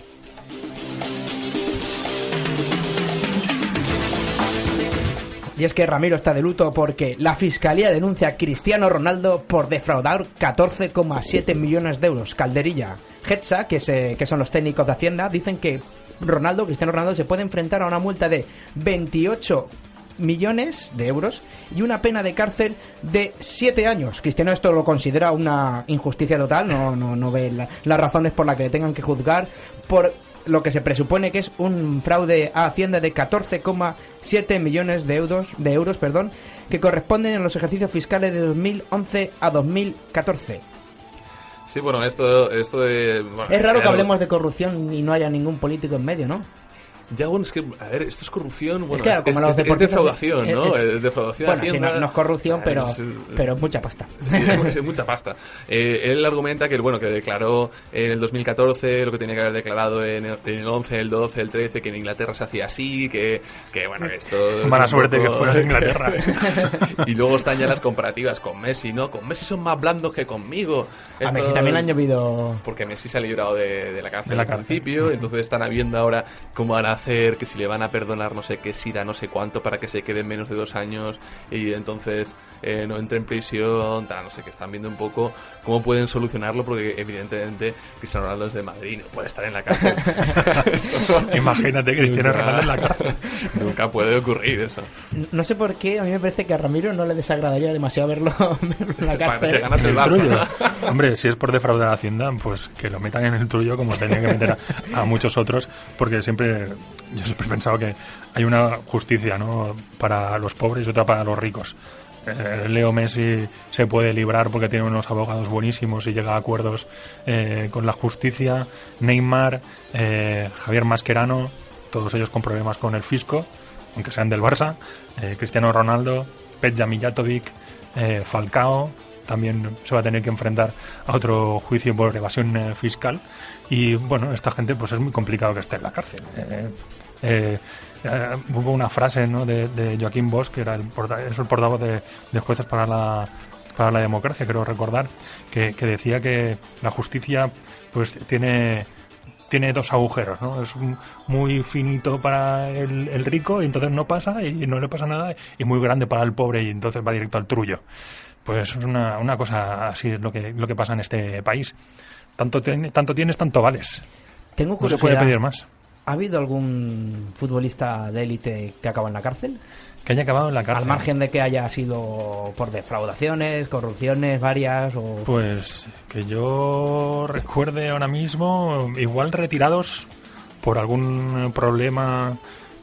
Y es que Ramiro está de luto porque la Fiscalía denuncia a Cristiano Ronaldo por defraudar 14,7 millones de euros. Calderilla, Hetza, que son los técnicos de Hacienda, dicen que Cristiano Ronaldo se puede enfrentar a una multa de 28 millones de euros y una pena de cárcel de 7 años. Cristiano esto lo considera una injusticia total, no ve las razones por las que le tengan que juzgar por lo que se presupone que es un fraude a Hacienda de 14,7 millones de euros, que corresponden a los ejercicios fiscales de 2011 a 2014. Sí, bueno, esto de... Bueno, es raro que hablemos de corrupción y no haya ningún político en medio, ¿no? Ya, bueno, es que, a ver, esto es corrupción, bueno, es que, como los deportistas, defraudación, ¿no? Defraudación. Bueno, Hacienda, sí, no es corrupción, pero es mucha pasta. Sí, es mucha pasta. Él argumenta que, bueno, que declaró en el 2014 lo que tenía que haber declarado en el 11, el 12, el 13, que en Inglaterra se hacía así, que bueno, esto... Mala suerte que fuera en Inglaterra. Y luego están ya las comparativas con Messi, ¿no? Con Messi son más blandos que conmigo. A Messi también han llovido... Porque Messi se ha librado de la cárcel al principio, entonces están viendo ahora cómo van a hacer, que si le van a perdonar no sé qué SIDA, no sé cuánto, para que se quede menos de 2 años y entonces no entre en prisión, tal, no sé, que están viendo un poco cómo pueden solucionarlo, porque evidentemente Cristiano Ronaldo es de Madrid, no puede estar en la cárcel. Imagínate Cristiano Ronaldo en la cárcel. Nunca puede ocurrir eso. No sé por qué, a mí me parece que a Ramiro no le desagradaría demasiado verlo en la cárcel. Para que ganase el Barça. Hombre, si es por defraudar a Hacienda, pues que lo metan en el trullo como tenían que meter a muchos otros, porque yo siempre he pensado que hay una justicia, ¿no?, para los pobres y otra para los ricos. Leo Messi se puede librar porque tiene unos abogados buenísimos y llega a acuerdos con la justicia. Neymar, Javier Mascherano, todos ellos con problemas con el fisco, aunque sean del Barça. Cristiano Ronaldo, Peja Mijatovic, Falcao también se va a tener que enfrentar a otro juicio por evasión fiscal. Y bueno, esta gente pues es muy complicado que esté en la cárcel. Hubo una frase, ¿no?, de Joaquín Bosch, que era el portavoz de Jueces para la Democracia, creo recordar, que decía que la justicia pues tiene 2 agujeros, ¿no? Es muy finito para el rico y entonces no pasa y no le pasa nada, y muy grande para el pobre y entonces va directo al trullo. Pues es una cosa así, es lo que pasa en este país. Tanto tienes, tanto vales. Tengo curiosidad. No se puede pedir más. ¿Ha habido algún futbolista de élite que acaba en la cárcel? Que haya acabado en la cárcel. Al margen de que haya sido por defraudaciones, corrupciones varias o... Pues que yo recuerde ahora mismo, igual retirados por algún problema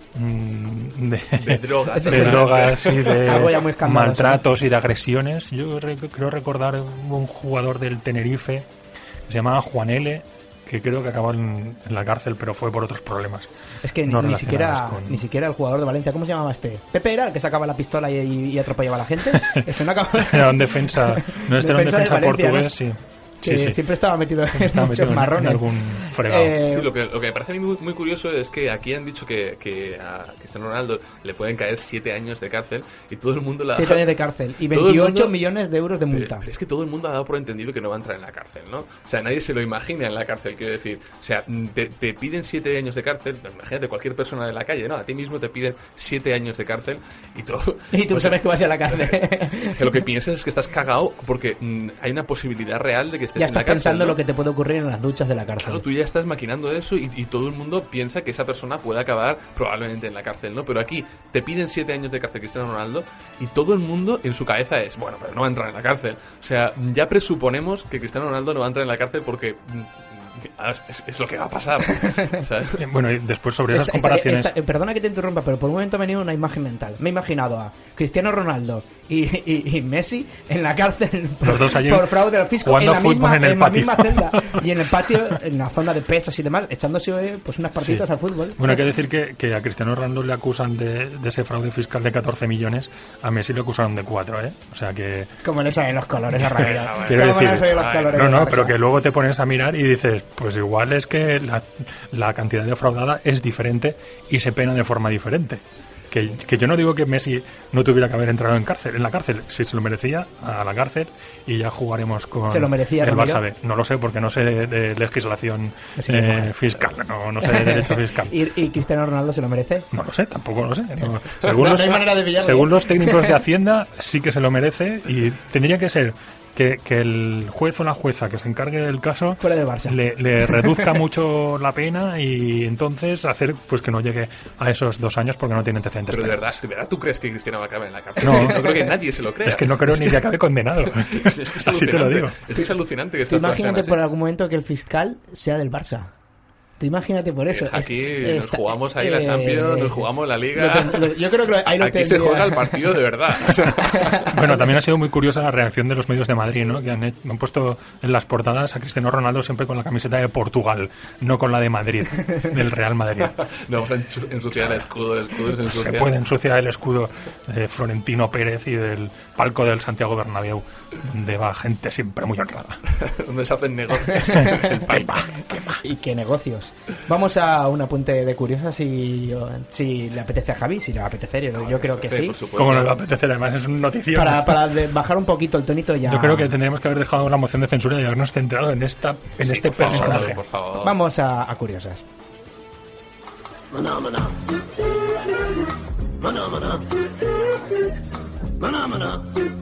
de drogas y de maltratos, ¿no?, y de agresiones. Yo creo recordar un jugador del Tenerife que se llamaba Juan L., que creo que acabó en la cárcel, pero fue por otros problemas. Es que no ni siquiera el jugador de Valencia, ¿cómo se llamaba este? Pepe era el que sacaba la pistola y atropellaba a la gente. Ese no acabó. Era un defensa, no, este era un defensa de Valencia, portugués, ¿no? Sí. Que sí. Siempre estaba metido en muchos marrones. En algún fregado. Sí, lo que me parece a mí muy curioso es que aquí han dicho que a Cristiano Ronaldo le pueden caer 7 años de cárcel y todo el mundo 7 años de cárcel y 28 millones de euros de multa. Pero es que todo el mundo ha dado por entendido que no va a entrar en la cárcel, ¿no? O sea, nadie se lo imagina en la cárcel, quiero decir. O sea, te piden 7 años de cárcel, imagínate cualquier persona de la calle, ¿no? A ti mismo te piden 7 años de cárcel y todo. Y tú sabes que vas a la cárcel. O sea, lo que piensas es que estás cagado porque hay una posibilidad real de que estés ya en la estás cárcel, pensando, ¿no?, lo que te puede ocurrir en las duchas de la cárcel. Claro, tú ya estás maquinando eso y todo el mundo piensa que esa persona puede acabar probablemente en la cárcel, ¿no? Pero aquí te piden 7 años de cárcel Cristiano Ronaldo y todo el mundo en su cabeza es, bueno, pero no va a entrar en la cárcel. O sea, ya presuponemos que Cristiano Ronaldo no va a entrar en la cárcel porque es lo que va a pasar, ¿sabes? Bueno, y después sobre esas comparaciones... perdona que te interrumpa, pero por un momento me ha venido una imagen mental. Me he imaginado a Cristiano Ronaldo y Messi en la cárcel por fraude al fisco en la misma celda y en el patio, en la zona de pesas y demás, echándose pues unas partidas al fútbol. Bueno, hay que decir que a Cristiano Ronaldo le acusan de ese fraude fiscal de 14 millones, a Messi le acusaron de 4, ¿eh? O sea que... ¿Cómo le saben los colores a Ramiro? Quiero decir, no, pero que luego te pones a mirar y dices, pues igual es que la cantidad defraudada es diferente y se pena de forma diferente. Que yo no digo que Messi no tuviera que haber entrado en la cárcel, si se lo merecía, a la cárcel, y ya jugaremos con ¿Se lo merecía, el Ramiro? Barça B. No lo sé, porque no sé de legislación fiscal, no sé de derecho fiscal. ¿Y Cristiano Ronaldo se lo merece? No lo sé, tampoco lo sé. No. Según los técnicos de Hacienda, sí que se lo merece, y tendría que ser que el juez o la jueza que se encargue del caso fuera del Barça le reduzca mucho la pena y entonces hacer pues que no llegue a esos 2 años porque no tiene antecedentes. Pero de verdad ¿tú crees que Cristiano va a acabar en la cárcel? No creo que nadie se lo crea. Es que no creo ni que acabe condenado. Es que es así te lo digo. Es que es alucinante que Imagínate por algún momento que el fiscal sea del Barça. Tú imagínate por eso. Aquí nos jugamos ahí la Champions, nos jugamos la Liga. Yo creo que ahí aquí se juega el partido de verdad. O sea. Bueno, también ha sido muy curiosa la reacción de los medios de Madrid, ¿no? Que han puesto en las portadas a Cristiano Ronaldo siempre con la camiseta de Portugal, no con la de Madrid, del Real Madrid. No vamos a ensuciar el escudo se puede ensuciar el escudo de Florentino Pérez y del palco del Santiago Bernabéu, donde va gente siempre muy honrada. Donde se hacen negocios. Y qué negocios. Vamos a un apunte de curiosas si le apetece a Javi, si le va a apetecer, yo creo que sí. Como no le va a apetecer, además es un notición. Para bajar un poquito el tonito ya. Yo creo que tendríamos que haber dejado la moción de censura y habernos centrado en este personaje. Por favor. Vamos a curiosas. Maná, maná. Maná, maná. Maná, maná.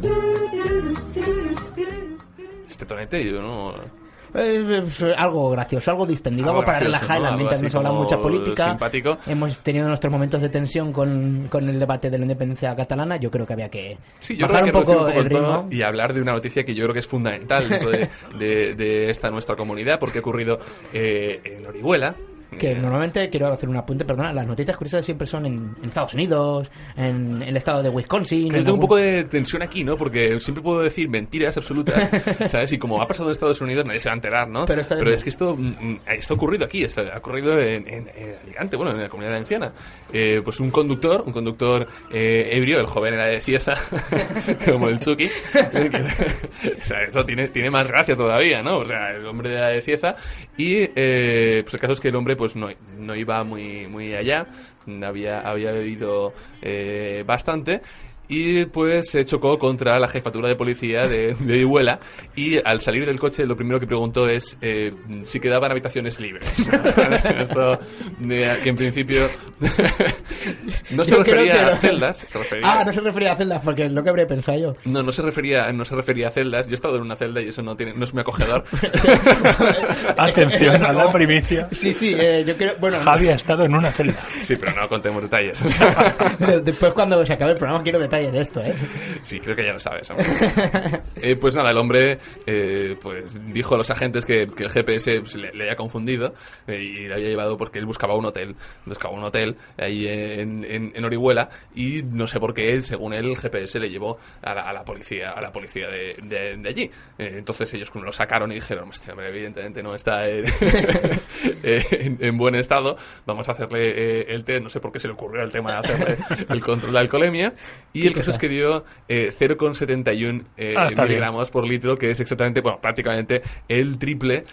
Este tonete yo no... algo gracioso, algo distendido, algo para gracioso, relajar el ¿no? ambiente. Hemos hablado mucha política, simpático. Hemos tenido nuestros momentos de tensión con el debate de la independencia catalana. Yo creo que había que yo bajar creo que un poco el ritmo tono y hablar de una noticia que yo creo que es fundamental dentro de esta nuestra comunidad, porque ha ocurrido en Orihuela. Que normalmente, quiero hacer un apunte, perdona, las noticias curiosas siempre son en Estados Unidos, en el estado de Wisconsin. Yo tengo un poco de tensión aquí, ¿no? Porque siempre puedo decir mentiras absolutas, ¿sabes? Y como ha pasado en Estados Unidos, nadie se va a enterar, ¿no? Pero es que esto ha ocurrido aquí, ha ocurrido en Alicante, bueno, en la Comunidad Valenciana. Pues un conductor ebrio, el joven era de Cieza, como el Chucky. O sea, esto tiene más gracia todavía, ¿no? O sea, el hombre era de Cieza y pues el caso es que el hombre pues no iba muy allá, había bebido bastante y pues se chocó contra la jefatura de policía de Orihuela y al salir del coche lo primero que preguntó es si quedaban habitaciones libres. Esto que en principio no se refería a celdas. No se refería a celdas, porque es lo que habría pensado yo. No se refería a celdas. Yo he estado en una celda y eso no es muy acogedor. Atención a la primicia. Sí, yo creo... Bueno, Javi ha estado en una celda. Sí, pero no contemos detalles. Después cuando se acabe el programa quiero detalles de esto, ¿eh? Sí, creo que ya lo sabes. Pues nada, el hombre pues dijo a los agentes que el GPS pues, le había confundido y le había llevado porque él buscaba un hotel ahí en Orihuela y no sé por qué, según él, el GPS le llevó a la policía de allí. Entonces ellos lo sacaron y dijeron, hostia, hombre, evidentemente no está en buen estado, vamos a hacerle el test, no sé por qué se le ocurrió el tema de hacerle el control de alcoholemia y el caso es que dio 0,71 miligramos por litro, que es exactamente, bueno, prácticamente el triple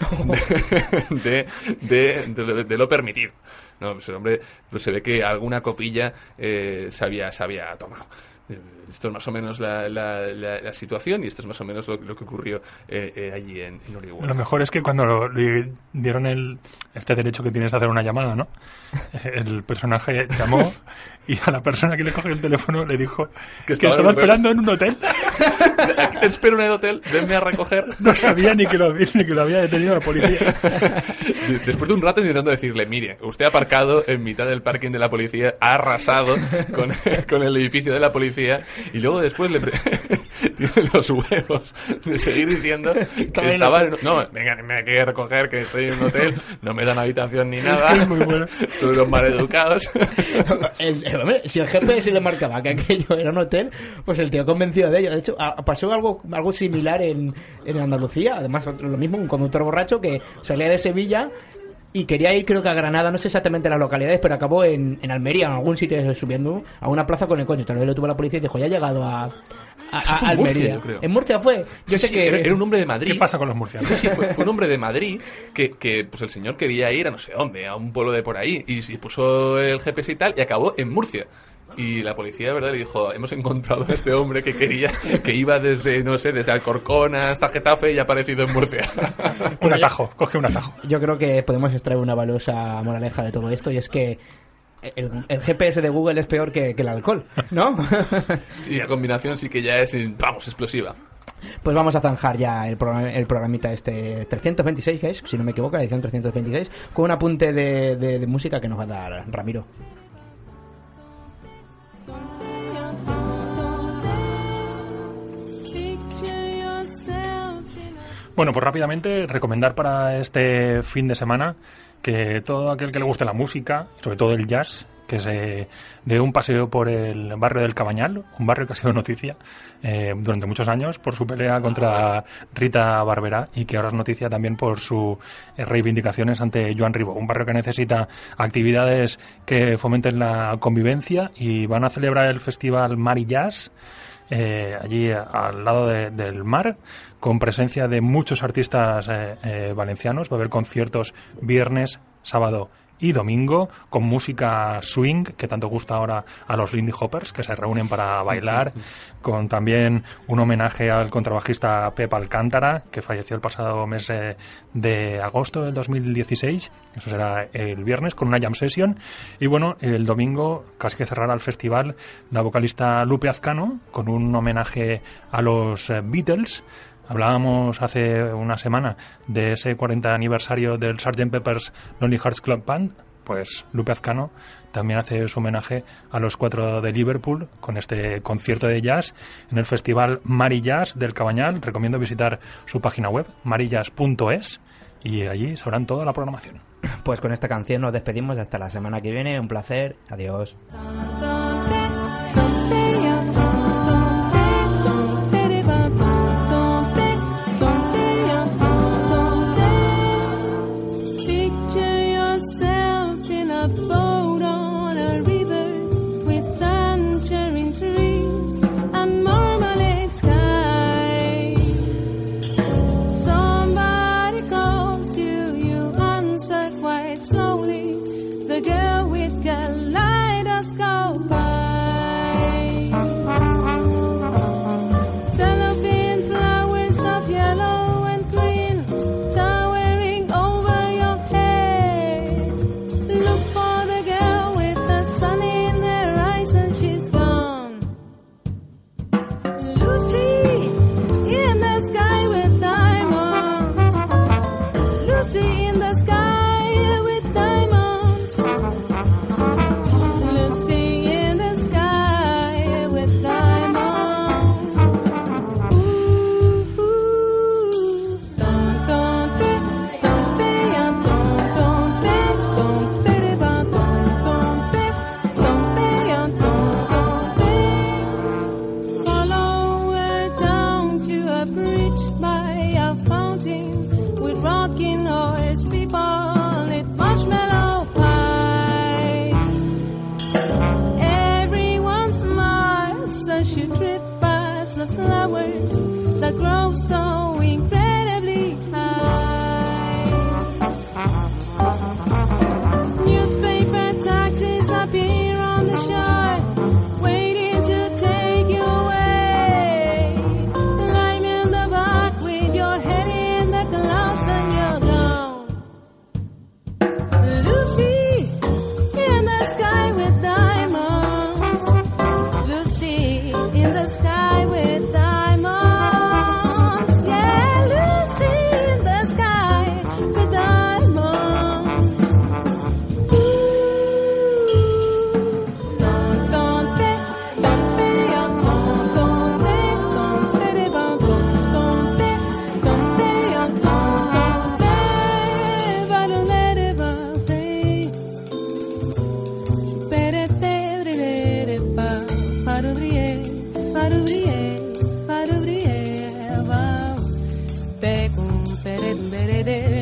de lo permitido. No, pues el hombre pues se ve que alguna copilla se había tomado. Esto es más o menos la situación y esto es más o menos lo que ocurrió allí en Orihuela. Lo mejor es que cuando le dieron este derecho que tienes de hacer una llamada, ¿no? El personaje llamó y a la persona que le cogió el teléfono le dijo que estaba esperando en un hotel. Aquí te espero en el hotel, venme a recoger. No sabía ni que lo había detenido la policía. Después de un rato intentando decirle, mire, usted ha aparcado en mitad del parking de la policía, ha arrasado con el edificio de la policía y luego después tiene los huevos de seguir diciendo que estaba no, venga, me hay que recoger que estoy en un hotel, no me dan habitación ni nada. Es muy bueno. Son los maleducados. Si el GPS le marcaba que aquello era un hotel, pues el tío convencido de ello. De hecho, pasó algo similar en Andalucía. Además, lo mismo, un conductor borracho que salía de Sevilla y quería ir, creo que a Granada, no sé exactamente las localidades, pero acabó en Almería, en algún sitio, subiendo a una plaza con el coche. Entonces lo tuvo la policía y dijo, ya ha llegado a Almería. Murcia, en Murcia fue. Yo sé que era un hombre de Madrid. ¿Qué pasa con los murcianos? Sí, fue un hombre de Madrid que pues el señor quería ir a no sé dónde, a un pueblo de por ahí, y se puso el GPS y tal, y acabó en Murcia. Y la policía, ¿verdad?, le dijo, hemos encontrado a este hombre que iba desde Alcorcón hasta Getafe y ha aparecido en Murcia. Coge un atajo. Yo creo que podemos extraer una valiosa moraleja de todo esto, y es que el GPS de Google es peor que el alcohol, ¿no? Y la combinación sí que ya es, vamos, explosiva. Pues vamos a zanjar ya el programita 326, que es, si no me equivoco, la edición 326, con un apunte de música que nos va a dar Ramiro. Bueno, pues rápidamente recomendar para este fin de semana que todo aquel que le guste la música, sobre todo el jazz, que se dé un paseo por el barrio del Cabañal, un barrio que ha sido noticia durante muchos años por su pelea contra Rita Barberá y que ahora es noticia también por sus reivindicaciones ante Joan Ribó. Un barrio que necesita actividades que fomenten la convivencia y van a celebrar el festival Mar y Jazz allí al lado del mar, con presencia de muchos artistas valencianos. Va a haber conciertos viernes, sábado y domingo, con música swing, que tanto gusta ahora a los Lindy Hoppers, que se reúnen para bailar, con también un homenaje al contrabajista Pep Alcántara, que falleció el pasado mes de agosto del 2016. Eso será el viernes, con una jam session. Y bueno, el domingo, casi que cerrará el festival, la vocalista Lupe Azcano, con un homenaje a los Beatles. Hablábamos hace una semana de ese 40 aniversario del Sgt. Pepper's Lonely Hearts Club Band. Pues Lupe Azcano también hace su homenaje a los 4 de Liverpool con este concierto de jazz en el festival Mar y Jazz del Cabañal. Recomiendo visitar su página web, marillas.es, y allí sabrán toda la programación. Pues con esta canción nos despedimos hasta la semana que viene. Un placer. Adiós. Pere, pere,